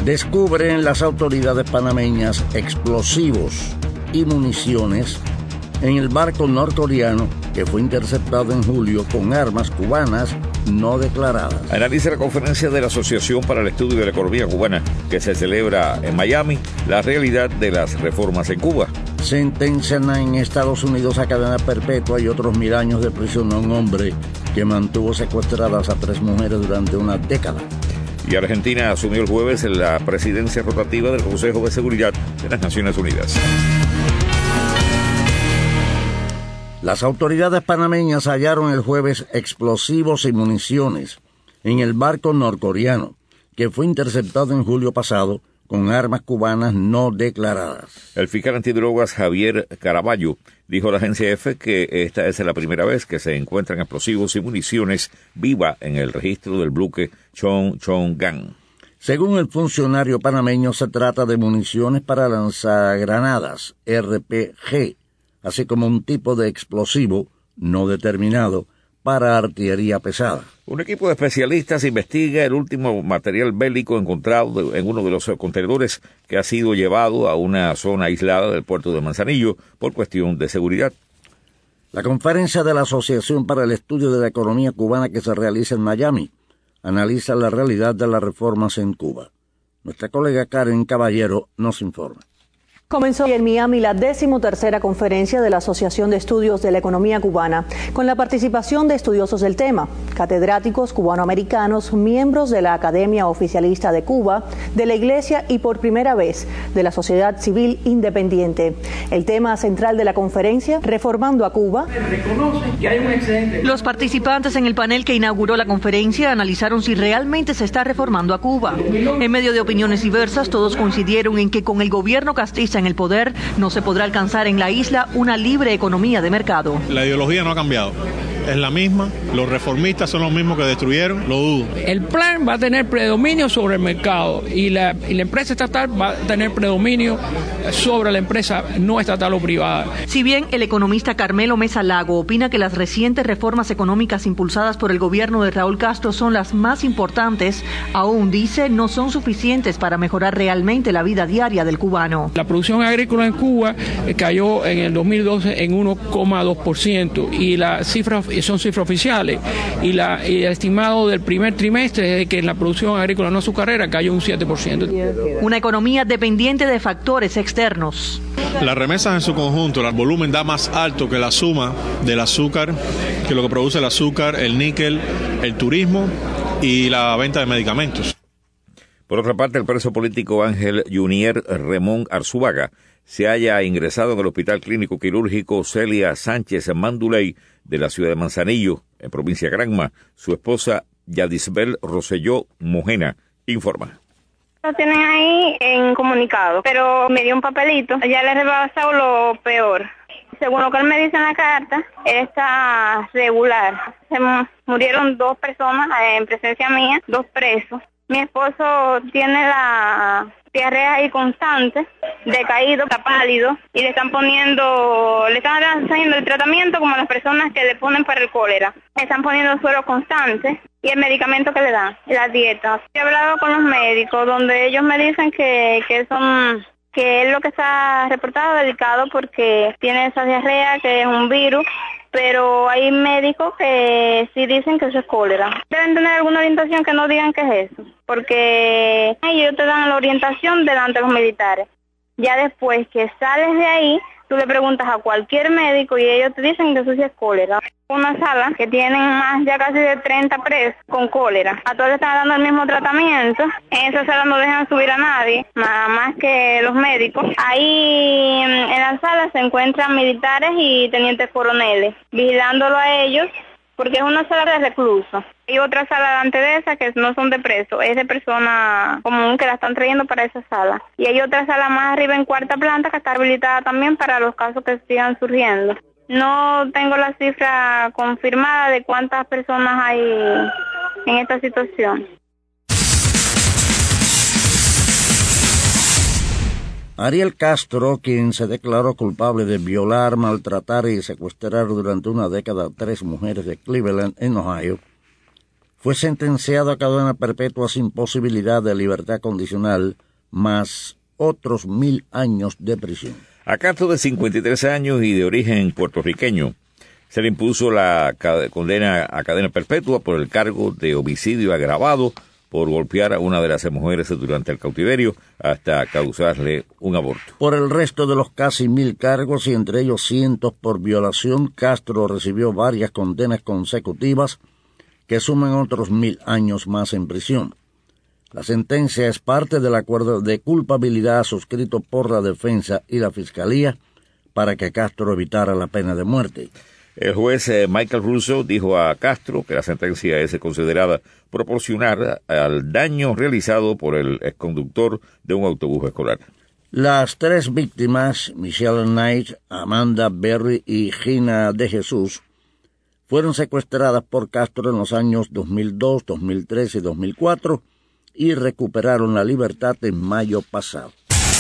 [SPEAKER 4] Descubren las autoridades panameñas explosivos y municiones en el barco norcoreano que fue interceptado en julio con armas cubanas no declaradas.
[SPEAKER 3] Analiza la conferencia de la Asociación para el Estudio de la Economía Cubana que se celebra en Miami, la realidad de las reformas en Cuba.
[SPEAKER 4] Sentencian en Estados Unidos a cadena perpetua y otros mil años de prisión a un hombre que mantuvo secuestradas a tres mujeres durante una década.
[SPEAKER 3] Y Argentina asumió el jueves la presidencia rotativa del Consejo de Seguridad de las Naciones Unidas.
[SPEAKER 4] Las autoridades panameñas hallaron el jueves explosivos y municiones en el barco norcoreano que fue interceptado en julio pasado con armas cubanas no declaradas.
[SPEAKER 3] El fiscal antidrogas Javier Caraballo dijo a la agencia F que esta es la primera vez que se encuentran explosivos y municiones viva en el registro del buque Chongchongan.
[SPEAKER 4] Según el funcionario panameño, se trata de municiones para lanzagranadas R P G, así como un tipo de explosivo no determinado para artillería pesada.
[SPEAKER 3] Un equipo de especialistas investiga el último material bélico encontrado en uno de los contenedores que ha sido llevado a una zona aislada del puerto de Manzanillo por cuestión de seguridad.
[SPEAKER 4] La conferencia de la Asociación para el Estudio de la Economía Cubana que se realiza en Miami analiza la realidad de las reformas en Cuba. Nuestra colega Karen Caballero nos informa.
[SPEAKER 5] Comenzó en Miami la decimotercera conferencia de la Asociación de Estudios de la Economía Cubana, con la participación de estudiosos del tema, catedráticos cubanoamericanos, miembros de la Academia Oficialista de Cuba, de la Iglesia y por primera vez de la sociedad civil independiente. El tema central de la conferencia, Reformando a Cuba. Los participantes en el panel que inauguró la conferencia analizaron si realmente se está reformando a Cuba. En medio de opiniones diversas, todos coincidieron en que con el gobierno castista en el poder no se podrá alcanzar en la isla una libre economía de mercado.
[SPEAKER 6] La ideología no ha cambiado, es la misma, los reformistas son los mismos que destruyeron, lo dudo.
[SPEAKER 7] El plan va a tener predominio sobre el mercado y la, y la empresa estatal va a tener predominio sobre la empresa no estatal o privada.
[SPEAKER 5] Si bien el economista Carmelo Mesa Lago opina que las recientes reformas económicas impulsadas por el gobierno de Raúl Castro son las más importantes, aún dice no son suficientes para mejorar realmente la vida diaria del cubano.
[SPEAKER 7] La producción agrícola en Cuba cayó en el dos mil doce en uno coma dos por ciento y las cifras son cifras oficiales y, la, y el estimado del primer trimestre es de que la producción agrícola no azucarera cayó un siete por ciento.
[SPEAKER 5] Una economía dependiente de factores externos.
[SPEAKER 6] Las remesas en su conjunto, el volumen da más alto que la suma del azúcar, que lo que produce el azúcar, el níquel, el turismo y la venta de medicamentos.
[SPEAKER 3] Por otra parte, el preso político Ángel Junier Ramón Arzuaga se halla ingresado en el Hospital Clínico Quirúrgico Celia Sánchez Manduley de la ciudad de Manzanillo, en provincia de Granma. Su esposa Yadisbel Rosselló Mojena informa.
[SPEAKER 24] Lo tienen ahí en comunicado, pero me dio un papelito, ya le he rebasado lo peor. Según lo que él me dice en la carta, él está regular. Se murieron dos personas en presencia mía, dos presos. Mi esposo tiene la diarrea ahí constante, decaído, está pálido, y le están poniendo, le están haciendo el tratamiento como las personas que le ponen para el cólera. Le están poniendo suero constante y el medicamento que le dan, la dieta. He hablado con los médicos donde ellos me dicen que, que son... que es lo que está reportado delicado porque tiene esa diarrea que es un virus, pero hay médicos que sí dicen que eso es cólera. Deben tener alguna orientación que no digan que es eso, porque ellos te dan la orientación delante de los militares. Ya después que sales de ahí, tú le preguntas a cualquier médico y ellos te dicen que eso sí es cólera. Una sala que tienen más ya casi de treinta presos con cólera. A todos les están dando el mismo tratamiento. En esa sala no dejan subir a nadie, nada más que los médicos. Ahí en la sala se encuentran militares y tenientes coroneles, vigilándolo a ellos, porque es una sala de reclusos. Hay otra sala delante de esa que no son de presos, es de persona común que la están trayendo para esa sala. Y hay otra sala más arriba en cuarta planta que está habilitada también para los casos que sigan surgiendo. No tengo la cifra confirmada de cuántas personas hay en esta situación.
[SPEAKER 4] Ariel Castro, quien se declaró culpable de violar, maltratar y secuestrar durante una década a tres mujeres de Cleveland, en Ohio, fue sentenciado a cadena perpetua sin posibilidad de libertad condicional más otros mil años de prisión.
[SPEAKER 3] A Castro, de cincuenta y tres años y de origen puertorriqueño, se le impuso la condena a cadena perpetua por el cargo de homicidio agravado por golpear a una de las mujeres durante el cautiverio hasta causarle un aborto.
[SPEAKER 4] Por el resto de los casi mil cargos, y entre ellos cientos por violación, Castro recibió varias condenas consecutivas que suman otros mil años más en prisión. La sentencia es parte del acuerdo de culpabilidad suscrito por la defensa y la fiscalía para que Castro evitara la pena de muerte.
[SPEAKER 3] El juez eh, Michael Russo dijo a Castro que la sentencia es considerada proporcional al daño realizado por el exconductor de un autobús escolar.
[SPEAKER 4] Las tres víctimas, Michelle Knight, Amanda Berry y Gina de Jesús, fueron secuestradas por Castro en los años dos mil dos, dos mil tres y dos mil cuatro y recuperaron la libertad en mayo pasado.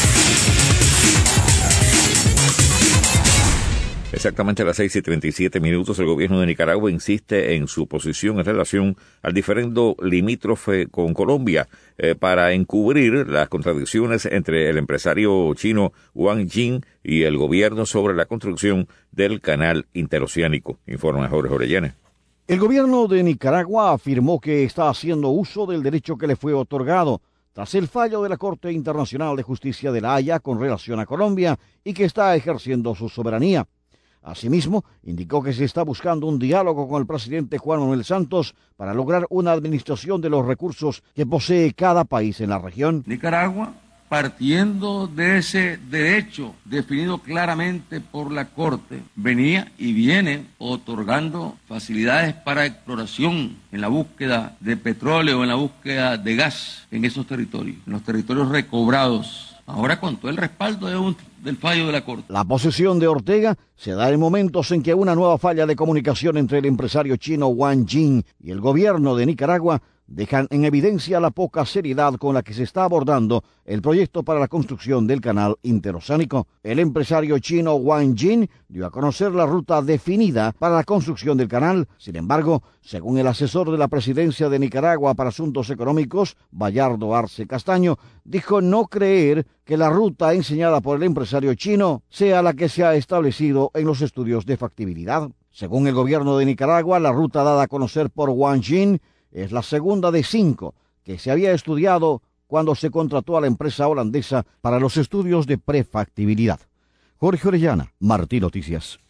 [SPEAKER 3] Exactamente a las seis y treinta y siete minutos, el gobierno de Nicaragua insiste en su posición en relación al diferendo limítrofe con Colombia eh, para encubrir las contradicciones entre el empresario chino Wang Jing y el gobierno sobre la construcción del canal interoceánico, informa Jorge Orellana.
[SPEAKER 9] El gobierno de Nicaragua afirmó que está haciendo uso del derecho que le fue otorgado tras el fallo de la Corte Internacional de Justicia de La Haya con relación a Colombia y que está ejerciendo su soberanía. Asimismo, indicó que se está buscando un diálogo con el presidente Juan Manuel Santos para lograr una administración de los recursos que posee cada país en la región.
[SPEAKER 8] Nicaragua, partiendo de ese derecho definido claramente por la Corte, venía y viene otorgando facilidades para exploración en la búsqueda de petróleo, en la búsqueda de gas en esos territorios, en los territorios recobrados, ahora con todo el respaldo de un del fallo de la Corte.
[SPEAKER 9] La posición de Ortega se da en momentos en que una nueva falla de comunicación entre el empresario chino Wang Jing y el gobierno de Nicaragua dejan en evidencia la poca seriedad con la que se está abordando el proyecto para la construcción del canal interoceánico. El empresario chino Wang Jing dio a conocer la ruta definida para la construcción del canal. Sin embargo, según el asesor de la presidencia de Nicaragua para Asuntos Económicos, Bayardo Arce Castaño, dijo no creer que la ruta enseñada por el empresario chino sea la que se ha establecido en los estudios de factibilidad. Según el gobierno de Nicaragua, la ruta dada a conocer por Wang Jing es la segunda de cinco que se había estudiado cuando se contrató a la empresa holandesa para los estudios de prefactibilidad. Jorge Orellana, Martí Noticias.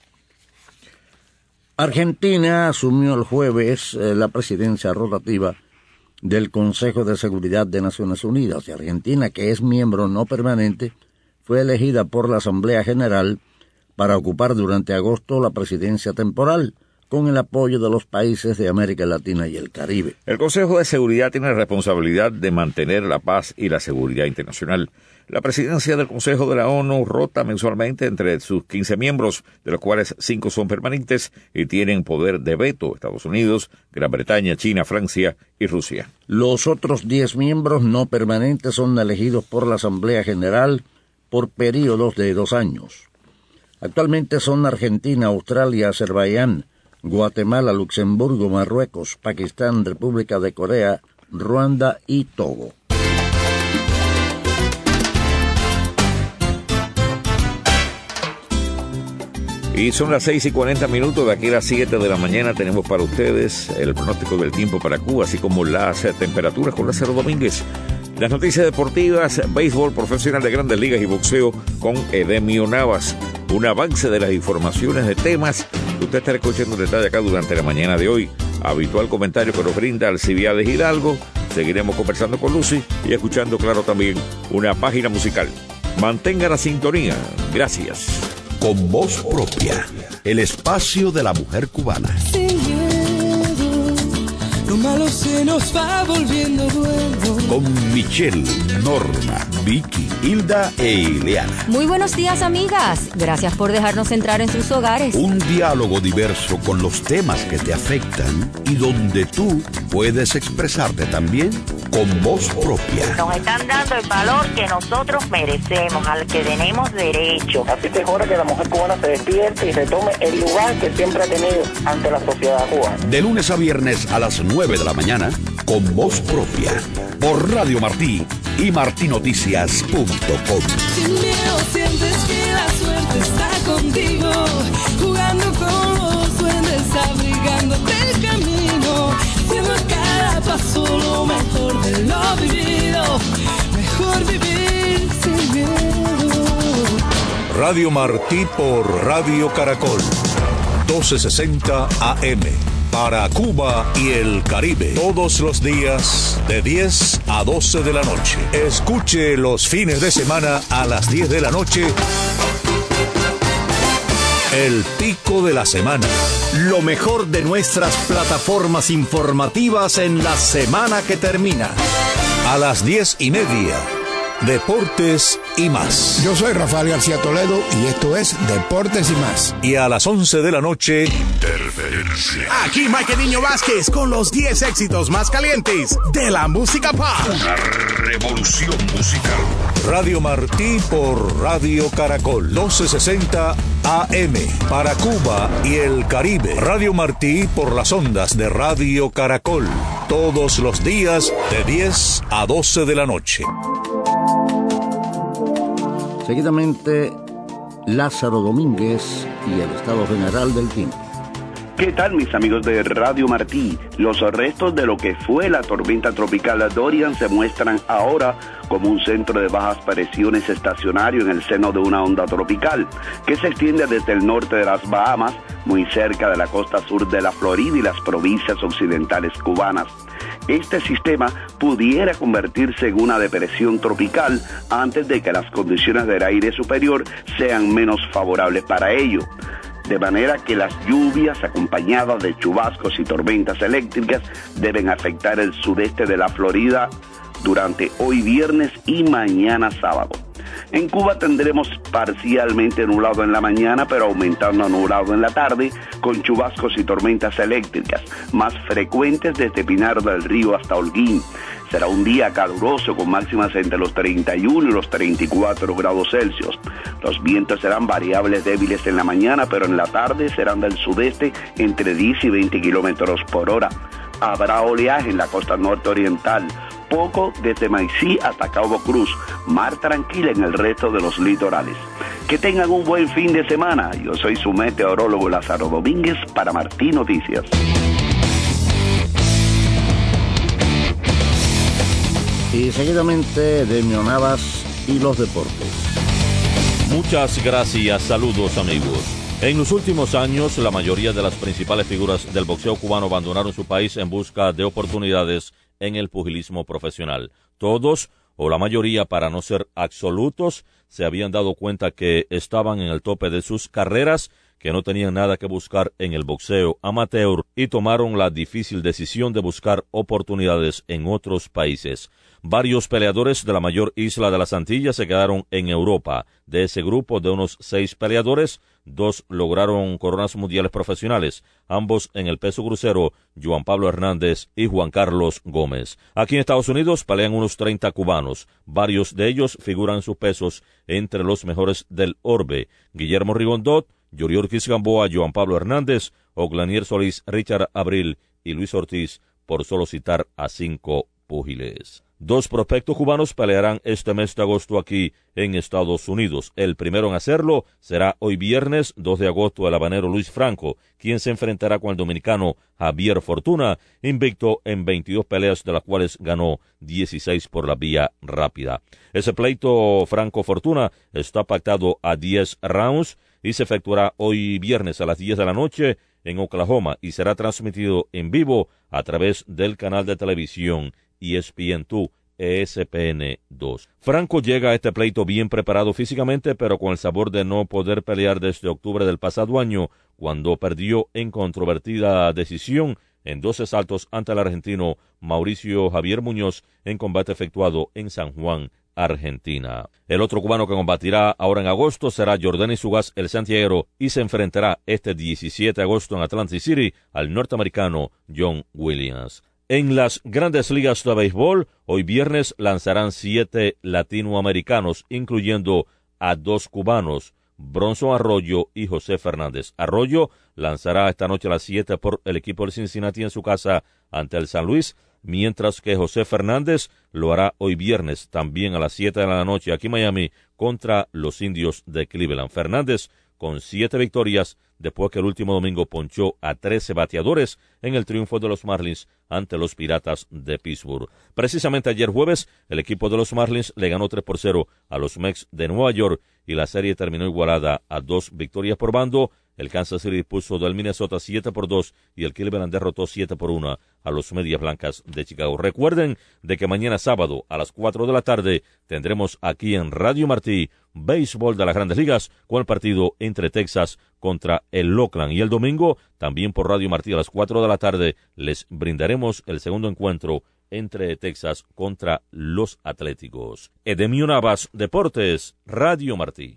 [SPEAKER 4] Argentina asumió el jueves eh, la presidencia rotativa del Consejo de Seguridad de Naciones Unidas, y Argentina, que es miembro no permanente, fue elegida por la Asamblea General para ocupar durante agosto la presidencia temporal, con el apoyo de los países de América Latina y el Caribe.
[SPEAKER 3] El Consejo de Seguridad tiene la responsabilidad de mantener la paz y la seguridad internacional. La presidencia del Consejo de la ONU rota mensualmente entre sus quince miembros, de los cuales cinco son permanentes y tienen poder de veto: Estados Unidos, Gran Bretaña, China, Francia y Rusia.
[SPEAKER 4] Los otros diez miembros no permanentes son elegidos por la Asamblea General por períodos de dos años. Actualmente son Argentina, Australia, Azerbaiyán, Guatemala, Luxemburgo, Marruecos, Pakistán, República de Corea, Ruanda y Togo.
[SPEAKER 3] Y son las seis y cuarenta minutos, de aquí a las siete de la mañana tenemos para ustedes el pronóstico del tiempo para Cuba, así como las temperaturas con Lázaro Domínguez. Las noticias deportivas, béisbol profesional de Grandes Ligas y boxeo con Edemio Navas. Un avance de las informaciones de temas que usted estará escuchando en detalle acá durante la mañana de hoy. Habitual comentario que nos brinda Alcibiades Hidalgo. Seguiremos conversando con Lucy y escuchando, claro, también una página musical. Mantenga la sintonía. Gracias.
[SPEAKER 1] Con voz propia, el espacio de la mujer cubana.
[SPEAKER 2] Lo malo se nos va volviendo bueno.
[SPEAKER 1] Con Michelle, Norma, Vicky, Hilda e Ileana.
[SPEAKER 10] Muy buenos días, amigas. Gracias por dejarnos entrar en sus hogares.
[SPEAKER 1] Un diálogo diverso con los temas que te afectan y donde tú puedes expresarte también con voz propia.
[SPEAKER 11] Nos están dando el valor que nosotros merecemos, al que tenemos derecho.
[SPEAKER 12] Así que es hora que la mujer cubana se despierte y retome el lugar que siempre ha tenido ante la sociedad cubana.
[SPEAKER 1] De lunes a viernes a las nueve de la mañana, con voz propia, por Radio Martí, y martinoticias punto com.
[SPEAKER 2] Sin miedo sientes que la suerte está contigo, jugando con los duendes, abrigándote el camino, siendo a cada paso lo mejor de lo vivido, mejor vivir sin miedo.
[SPEAKER 1] Radio Martí por Radio Caracol, doce sesenta A M. Para Cuba y el Caribe, todos los días de diez a doce de la noche. Escuche los fines de semana a las diez de la noche, El Pico de la Semana.
[SPEAKER 13] Lo mejor de nuestras plataformas informativas en la semana que termina.
[SPEAKER 1] A las diez y media, Deportes y más.
[SPEAKER 14] Yo soy Rafael García Toledo y esto es Deportes y más.
[SPEAKER 1] Y a las once de la noche, Interferencia.
[SPEAKER 15] Aquí Mike Niño Vázquez con los diez éxitos más calientes de la música pop.
[SPEAKER 1] Una revolución musical. Radio Martí por Radio Caracol, doce sesenta A M. Para Cuba y el Caribe. Radio Martí por las ondas de Radio Caracol. Todos los días de diez a doce de la noche.
[SPEAKER 4] Seguidamente, Lázaro Domínguez y el estado general del tiempo.
[SPEAKER 18] ¿Qué tal, mis amigos de Radio Martí? Los restos de lo que fue la tormenta tropical Dorian se muestran ahora como un centro de bajas presiones estacionario en el seno de una onda tropical que se extiende desde el norte de las Bahamas, muy cerca de la costa sur de la Florida y las provincias occidentales cubanas. Este sistema pudiera convertirse en una depresión tropical antes de que las condiciones del aire superior sean menos favorables para ello. De manera que las lluvias acompañadas de chubascos y tormentas eléctricas deben afectar el sudeste de la Florida durante hoy viernes y mañana sábado. En Cuba tendremos parcialmente nublado en la mañana, pero aumentando a nublado en la tarde, con chubascos y tormentas eléctricas, más frecuentes desde Pinar del Río hasta Holguín. Será un día caluroso con máximas entre los treinta y uno y los treinta y cuatro grados Celsius. Los vientos serán variables débiles en la mañana, pero en la tarde serán del sudeste entre diez y veinte kilómetros por hora. Habrá oleaje en la costa norte oriental, poco desde Maicí hasta Cabo Cruz, mar tranquila en el resto de los litorales. Que tengan un buen fin de semana. Yo soy su meteorólogo Lázaro Domínguez para Martí Noticias.
[SPEAKER 4] Y seguidamente, Demio Navas y los deportes.
[SPEAKER 19] Muchas gracias, saludos amigos. En los últimos años, la mayoría de las principales figuras del boxeo cubano abandonaron su país en busca de oportunidades en el pugilismo profesional. Todos, o la mayoría para no ser absolutos, se habían dado cuenta que estaban en el tope de sus carreras, que no tenían nada que buscar en el boxeo amateur y tomaron la difícil decisión de buscar oportunidades en otros países. Varios peleadores de la mayor isla de las Antillas se quedaron en Europa. De ese grupo de unos seis peleadores, dos lograron coronas mundiales profesionales, ambos en el peso crucero, Juan Pablo Hernández y Juan Carlos Gómez. Aquí en Estados Unidos pelean unos treinta cubanos. Varios de ellos figuran sus pesos entre los mejores del orbe. Guillermo Rigondot, Yuri Ortiz Gamboa, Juan Pablo Hernández, Oglanier Solís, Richard Abril y Luis Ortiz, por solo citar a cinco púgiles. Dos prospectos cubanos pelearán este mes de agosto aquí en Estados Unidos. El primero en hacerlo será hoy viernes dos de agosto el habanero Luis Franco, quien se enfrentará con el dominicano Javier Fortuna, invicto en veintidós peleas, de las cuales ganó dieciséis por la vía rápida. Ese pleito Franco-Fortuna está pactado a diez rounds y se efectuará hoy viernes a las diez de la noche en Oklahoma y será transmitido en vivo a través del canal de televisión E S P N dos, E S P N dos. Franco llega a este pleito bien preparado físicamente, pero con el sabor de no poder pelear desde octubre del pasado año, cuando perdió en controvertida decisión en dos asaltos ante el argentino Mauricio Javier Muñoz en combate efectuado en San Juan, Argentina. El otro cubano que combatirá ahora en agosto será Jordanis Ugas el Santiaguero y se enfrentará este diecisiete de agosto en Atlantic City al norteamericano John Williams. En las grandes ligas de béisbol, hoy viernes lanzarán siete latinoamericanos, incluyendo a dos cubanos, Bronson Arroyo y José Fernández. Arroyo lanzará esta noche a las siete por el equipo de Cincinnati en su casa ante el San Luis, mientras que José Fernández lo hará hoy viernes, también a las siete de la noche, aquí en Miami, contra los Indios de Cleveland. Fernández con siete victorias, después que el último domingo ponchó a trece bateadores en el triunfo de los Marlins ante los Piratas de Pittsburgh. Precisamente ayer jueves, el equipo de los Marlins le ganó tres por cero a los Mets de Nueva York y la serie terminó igualada a dos victorias por bando. El Kansas City dispuso del Minnesota siete por dos y el Cleveland derrotó siete por uno a los Medias Blancas de Chicago. Recuerden de que mañana sábado a las cuatro de la tarde tendremos aquí en Radio Martí béisbol de las Grandes Ligas con el partido entre Texas contra el Oakland. Y el domingo, también por Radio Martí a las cuatro de la tarde, les brindaremos el segundo encuentro entre Texas contra los Atléticos. Edemio Navas, Deportes, Radio Martí.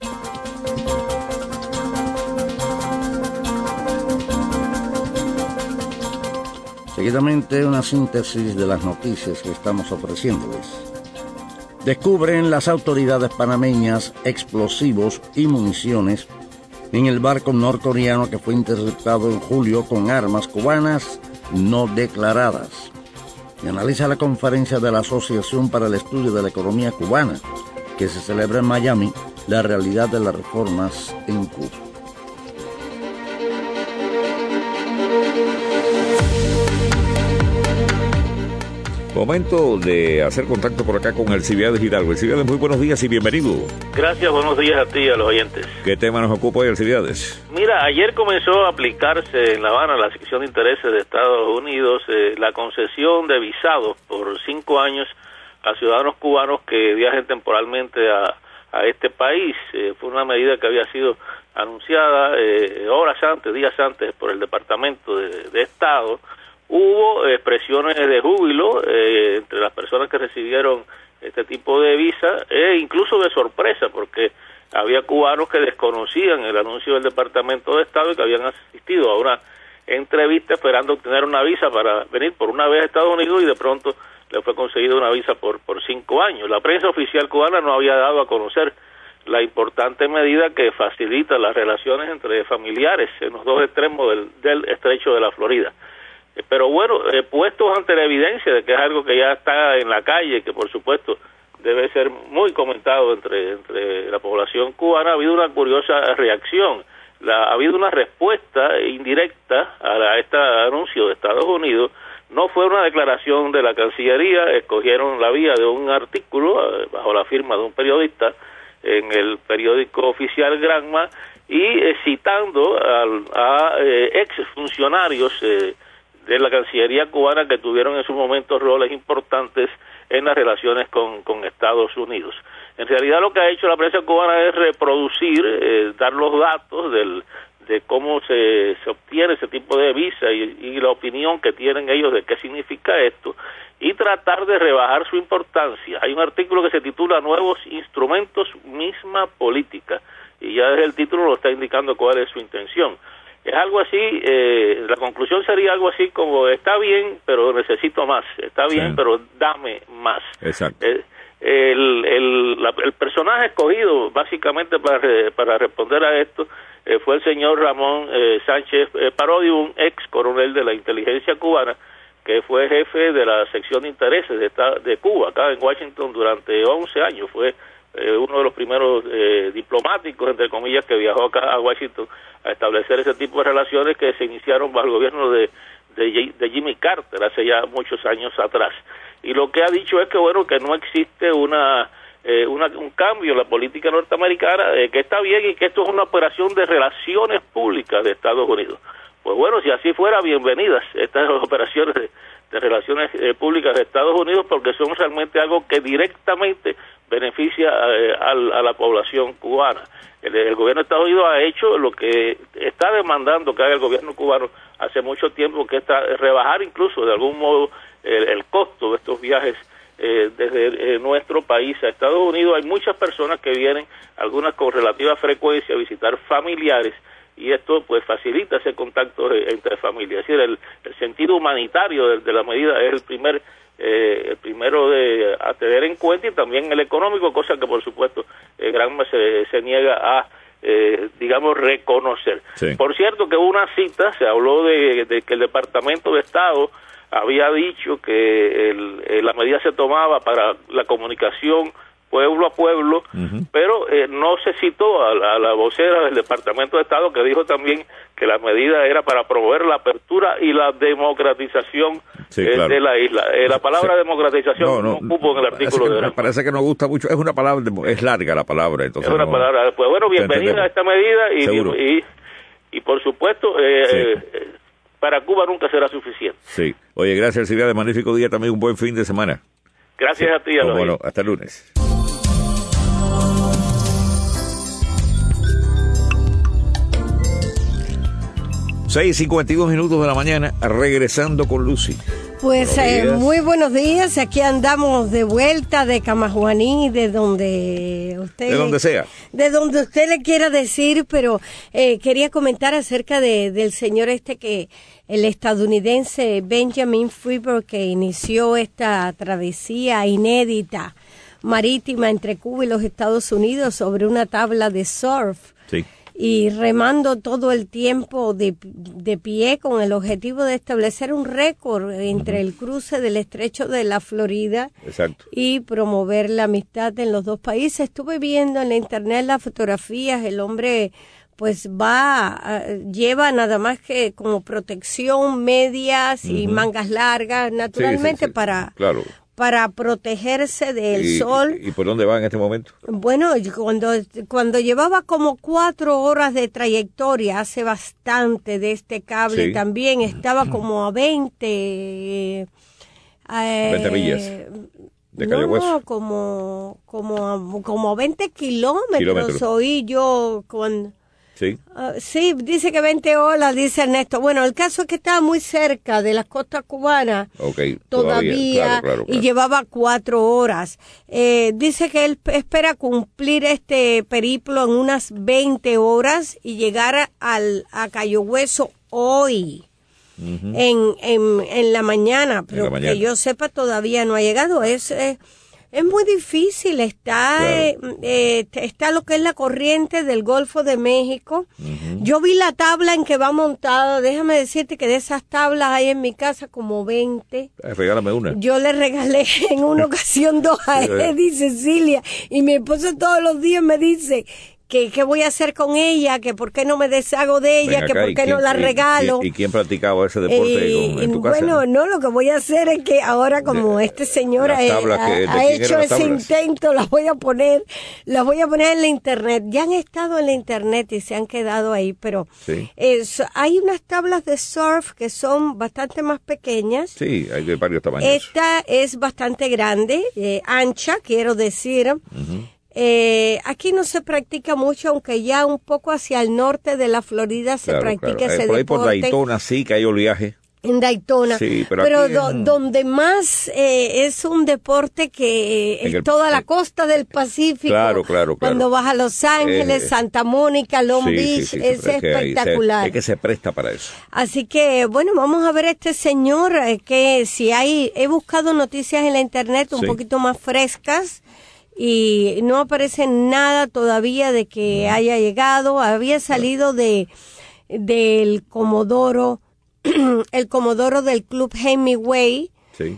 [SPEAKER 4] Seguidamente, una síntesis de las noticias que estamos ofreciéndoles. Descubren las autoridades panameñas explosivos y municiones en el barco norcoreano que fue interceptado en julio con armas cubanas no declaradas. Y analiza la conferencia de la Asociación para el Estudio de la Economía Cubana, que se celebra en Miami, la realidad de las reformas en Cuba.
[SPEAKER 3] Momento de hacer contacto por acá con Alcibiades Hidalgo. Alcibiades, muy buenos días y bienvenido.
[SPEAKER 16] Gracias, buenos días a ti y a los oyentes.
[SPEAKER 3] ¿Qué tema nos ocupa hoy, Alcibiades?
[SPEAKER 16] Mira, ayer comenzó a aplicarse en La Habana, la sección de intereses de Estados Unidos, eh, la concesión de visados por cinco años a ciudadanos cubanos que viajen temporalmente a, a este país. Eh, fue una medida que había sido anunciada eh, horas antes, días antes, por el Departamento de, de Estado. Hubo expresiones de júbilo eh, entre las personas que recibieron este tipo de visa e incluso de sorpresa, porque había cubanos que desconocían el anuncio del Departamento de Estado y que habían asistido a una entrevista esperando obtener una visa para venir por una vez a Estados Unidos y de pronto le fue concedida una visa por, por cinco años. La prensa oficial cubana no había dado a conocer la importante medida que facilita las relaciones entre familiares en los dos extremos del, del estrecho de la Florida. Pero bueno, eh, puestos ante la evidencia de que es algo que ya está en la calle, que por supuesto debe ser muy comentado entre, entre la población cubana, ha habido una curiosa reacción. La, ha habido una respuesta indirecta a, la, a este anuncio de Estados Unidos. No fue una declaración de la Cancillería, escogieron la vía de un artículo eh, bajo la firma de un periodista en el periódico oficial Granma y eh, citando a, a eh, ex funcionarios eh, de la Cancillería cubana que tuvieron en su momento roles importantes en las relaciones con, con Estados Unidos. En realidad lo que ha hecho la prensa cubana es reproducir, eh, dar los datos del, de cómo se, se obtiene ese tipo de visa y, y la opinión que tienen ellos de qué significa esto y tratar de rebajar su importancia. Hay un artículo que se titula Nuevos Instrumentos, Misma Política, y ya desde el título lo está indicando cuál es su intención. Es algo así, eh, la conclusión sería algo así como, está bien, pero necesito más, está bien, sí, pero dame más.
[SPEAKER 3] Exacto.
[SPEAKER 16] Eh, el, el, la, el personaje escogido básicamente para, para responder a esto eh, fue el señor Ramón eh, Sánchez eh, Parodi, un ex coronel de la inteligencia cubana, que fue jefe de la sección de intereses de, esta, de Cuba, acá en Washington durante once años, fue Eh, uno de los primeros eh, diplomáticos, entre comillas, que viajó acá a Washington a establecer ese tipo de relaciones que se iniciaron bajo el gobierno de, de, de Jimmy Carter hace ya muchos años atrás. Y lo que ha dicho es que, bueno, que no existe una, eh, una un cambio en la política norteamericana, eh, que está bien y que esto es una operación de relaciones públicas de Estados Unidos. Pues bueno, si así fuera, bienvenidas estas operaciones de, de relaciones eh, públicas de Estados Unidos, porque son realmente algo que directamente beneficia eh, a, a la población cubana. El, el gobierno de Estados Unidos ha hecho lo que está demandando que haga el gobierno cubano hace mucho tiempo, que es rebajar incluso de algún modo el, el costo de estos viajes eh, desde eh, nuestro país a Estados Unidos. Hay muchas personas que vienen, algunas con relativa frecuencia, a visitar familiares, y esto pues facilita ese contacto eh, entre familias. Es decir, el, el sentido humanitario de, de la medida es el primer Eh, el primero de a tener en cuenta, y también el económico, cosa que por supuesto eh, Granma se, se niega a eh, digamos reconocer. Sí. Por cierto que hubo una cita, se habló de, de que el Departamento de Estado había dicho que el, eh, la medida se tomaba para la comunicación pueblo a pueblo, uh-huh. pero eh, no se citó a la, a la vocera del Departamento de Estado, que dijo también que la medida era para promover la apertura y la democratización sí, eh, claro. de la isla. Eh, la palabra sí. democratización no, no, no cupo en el artículo
[SPEAKER 3] que,
[SPEAKER 16] de la...
[SPEAKER 3] Parece que nos gusta mucho, es una palabra, es larga la palabra. Entonces
[SPEAKER 16] es una
[SPEAKER 3] no,
[SPEAKER 16] palabra, pues bueno, bienvenida a esta medida y, y, y, y por supuesto... Eh, sí. eh, para Cuba nunca será suficiente.
[SPEAKER 3] Sí. Oye, gracias, Silvia, de magnífico día, también un buen fin de semana.
[SPEAKER 16] Gracias sí. a ti,
[SPEAKER 3] Aloy. Bueno, hasta el lunes. seis cincuenta y dos minutos de la mañana, regresando con Lucy.
[SPEAKER 21] Pues eh, muy buenos días, aquí andamos de vuelta de Camajuaní, de donde usted...
[SPEAKER 3] De donde sea.
[SPEAKER 21] De donde usted le quiera decir, pero eh, quería comentar acerca de, del señor este que, el estadounidense Benjamin Freeberg, que inició esta travesía inédita marítima entre Cuba y los Estados Unidos sobre una tabla de surf.
[SPEAKER 3] Sí.
[SPEAKER 21] Y remando todo el tiempo de, de pie con el objetivo de establecer un récord entre uh-huh. el cruce del estrecho de la Florida
[SPEAKER 3] Exacto.
[SPEAKER 21] y promover la amistad en los dos países. Estuve viendo en la internet las fotografías, el hombre pues va, uh, lleva nada más que como protección medias uh-huh. y mangas largas, naturalmente sí, sí, sí. para...
[SPEAKER 3] Claro.
[SPEAKER 21] para protegerse del
[SPEAKER 3] ¿Y,
[SPEAKER 21] sol.
[SPEAKER 3] ¿Y por dónde va en este momento?
[SPEAKER 21] Bueno, cuando, cuando llevaba como cuatro horas de trayectoria, hace bastante de este cable, sí. también estaba como a veinte... Eh,
[SPEAKER 3] veinte millas de Cayo Hueso.
[SPEAKER 21] No, como, como, como veinte kilómetros,
[SPEAKER 3] kilómetros.
[SPEAKER 21] Oí yo cuando...
[SPEAKER 3] Sí.
[SPEAKER 21] Uh, sí, dice que veinte horas, dice Ernesto. Bueno, el caso es que estaba muy cerca de las costas cubanas
[SPEAKER 3] okay,
[SPEAKER 21] todavía,
[SPEAKER 3] todavía claro, claro, claro.
[SPEAKER 21] y llevaba cuatro horas. Eh, dice que él espera cumplir este periplo en unas veinte horas y llegar al, a Cayo Hueso hoy. Uh-huh. en, en, en la mañana, pero la mañana. Que yo sepa todavía no ha llegado. Es... Eh, Es muy difícil, está claro. eh, está lo que es la corriente del Golfo de México. Uh-huh. Yo vi la tabla en que va montada, déjame decirte que de esas tablas hay en mi casa como veinte.
[SPEAKER 3] Eh, regálame una.
[SPEAKER 21] Yo le regalé en una ocasión dos a Eddie y Cecilia, y mi esposo todos los días me dice... que qué voy a hacer con ella, que por qué no me deshago de ella, que por qué no la regalo.
[SPEAKER 3] ¿Y, y quién practicaba ese deporte
[SPEAKER 21] eh,
[SPEAKER 3] con, en tu
[SPEAKER 21] bueno,
[SPEAKER 3] casa?
[SPEAKER 21] Bueno, no, lo que voy a hacer es que ahora como de, este señor ha,
[SPEAKER 3] que,
[SPEAKER 21] ha hecho ese intento, las voy a poner, las voy a poner en la internet. Ya han estado en la internet y se han quedado ahí, pero
[SPEAKER 3] sí.
[SPEAKER 21] es, hay unas tablas de surf que son bastante más pequeñas.
[SPEAKER 3] Sí, hay de varios tamaños.
[SPEAKER 21] Esta es bastante grande, eh, ancha, quiero decir.
[SPEAKER 3] Uh-huh.
[SPEAKER 21] Eh, aquí no se practica mucho, aunque ya un poco hacia el norte de la Florida se
[SPEAKER 3] claro,
[SPEAKER 21] practica
[SPEAKER 3] claro.
[SPEAKER 21] ese
[SPEAKER 3] eh, por ahí
[SPEAKER 21] deporte.
[SPEAKER 3] Por Daytona sí que hay oleaje.
[SPEAKER 21] En Daytona,
[SPEAKER 3] sí, pero,
[SPEAKER 21] pero
[SPEAKER 3] aquí
[SPEAKER 21] do,
[SPEAKER 3] en...
[SPEAKER 21] donde más eh, es un deporte que es el, toda la costa del Pacífico.
[SPEAKER 3] Claro, claro, claro.
[SPEAKER 21] Cuando vas a Los Ángeles, eh, Santa Mónica, Long
[SPEAKER 3] sí,
[SPEAKER 21] Beach,
[SPEAKER 3] sí, sí,
[SPEAKER 21] es espectacular.
[SPEAKER 3] Se, es que se presta para eso.
[SPEAKER 21] Así que, bueno, vamos a ver a este señor eh, que si hay, he buscado noticias en la internet un sí. poquito más frescas. Y no aparece nada todavía de que no. haya llegado. Había salido de del Comodoro, el Comodoro del Club Hemingway.
[SPEAKER 3] Sí.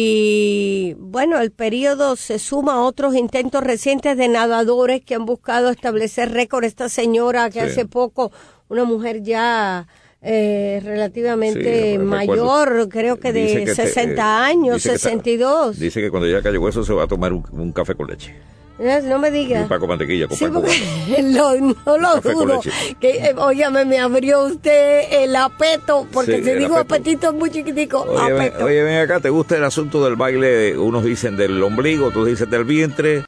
[SPEAKER 21] Y bueno, el periodo se suma a otros intentos recientes de nadadores que han buscado establecer récord. Esta señora que sí. hace poco, una mujer ya... Eh, relativamente sí, mayor, recuerdo. Creo que de que sesenta te, eh, años, sesenta y dos.
[SPEAKER 3] Dice que cuando llega a Cayo Hueso se va a tomar un, un café con leche.
[SPEAKER 21] No me digas.
[SPEAKER 3] Un Paco Mantequilla con
[SPEAKER 21] sí,
[SPEAKER 3] pan
[SPEAKER 21] lo, no lo dudo. Que, eh, óyame, me abrió usted el apeto, porque sí, si digo apeto. apetito es muy chiquitico.
[SPEAKER 3] Oye,
[SPEAKER 21] apeto.
[SPEAKER 3] Ven, oye, ven acá, ¿te gusta el asunto del baile? Unos dicen del ombligo, otros dicen del vientre.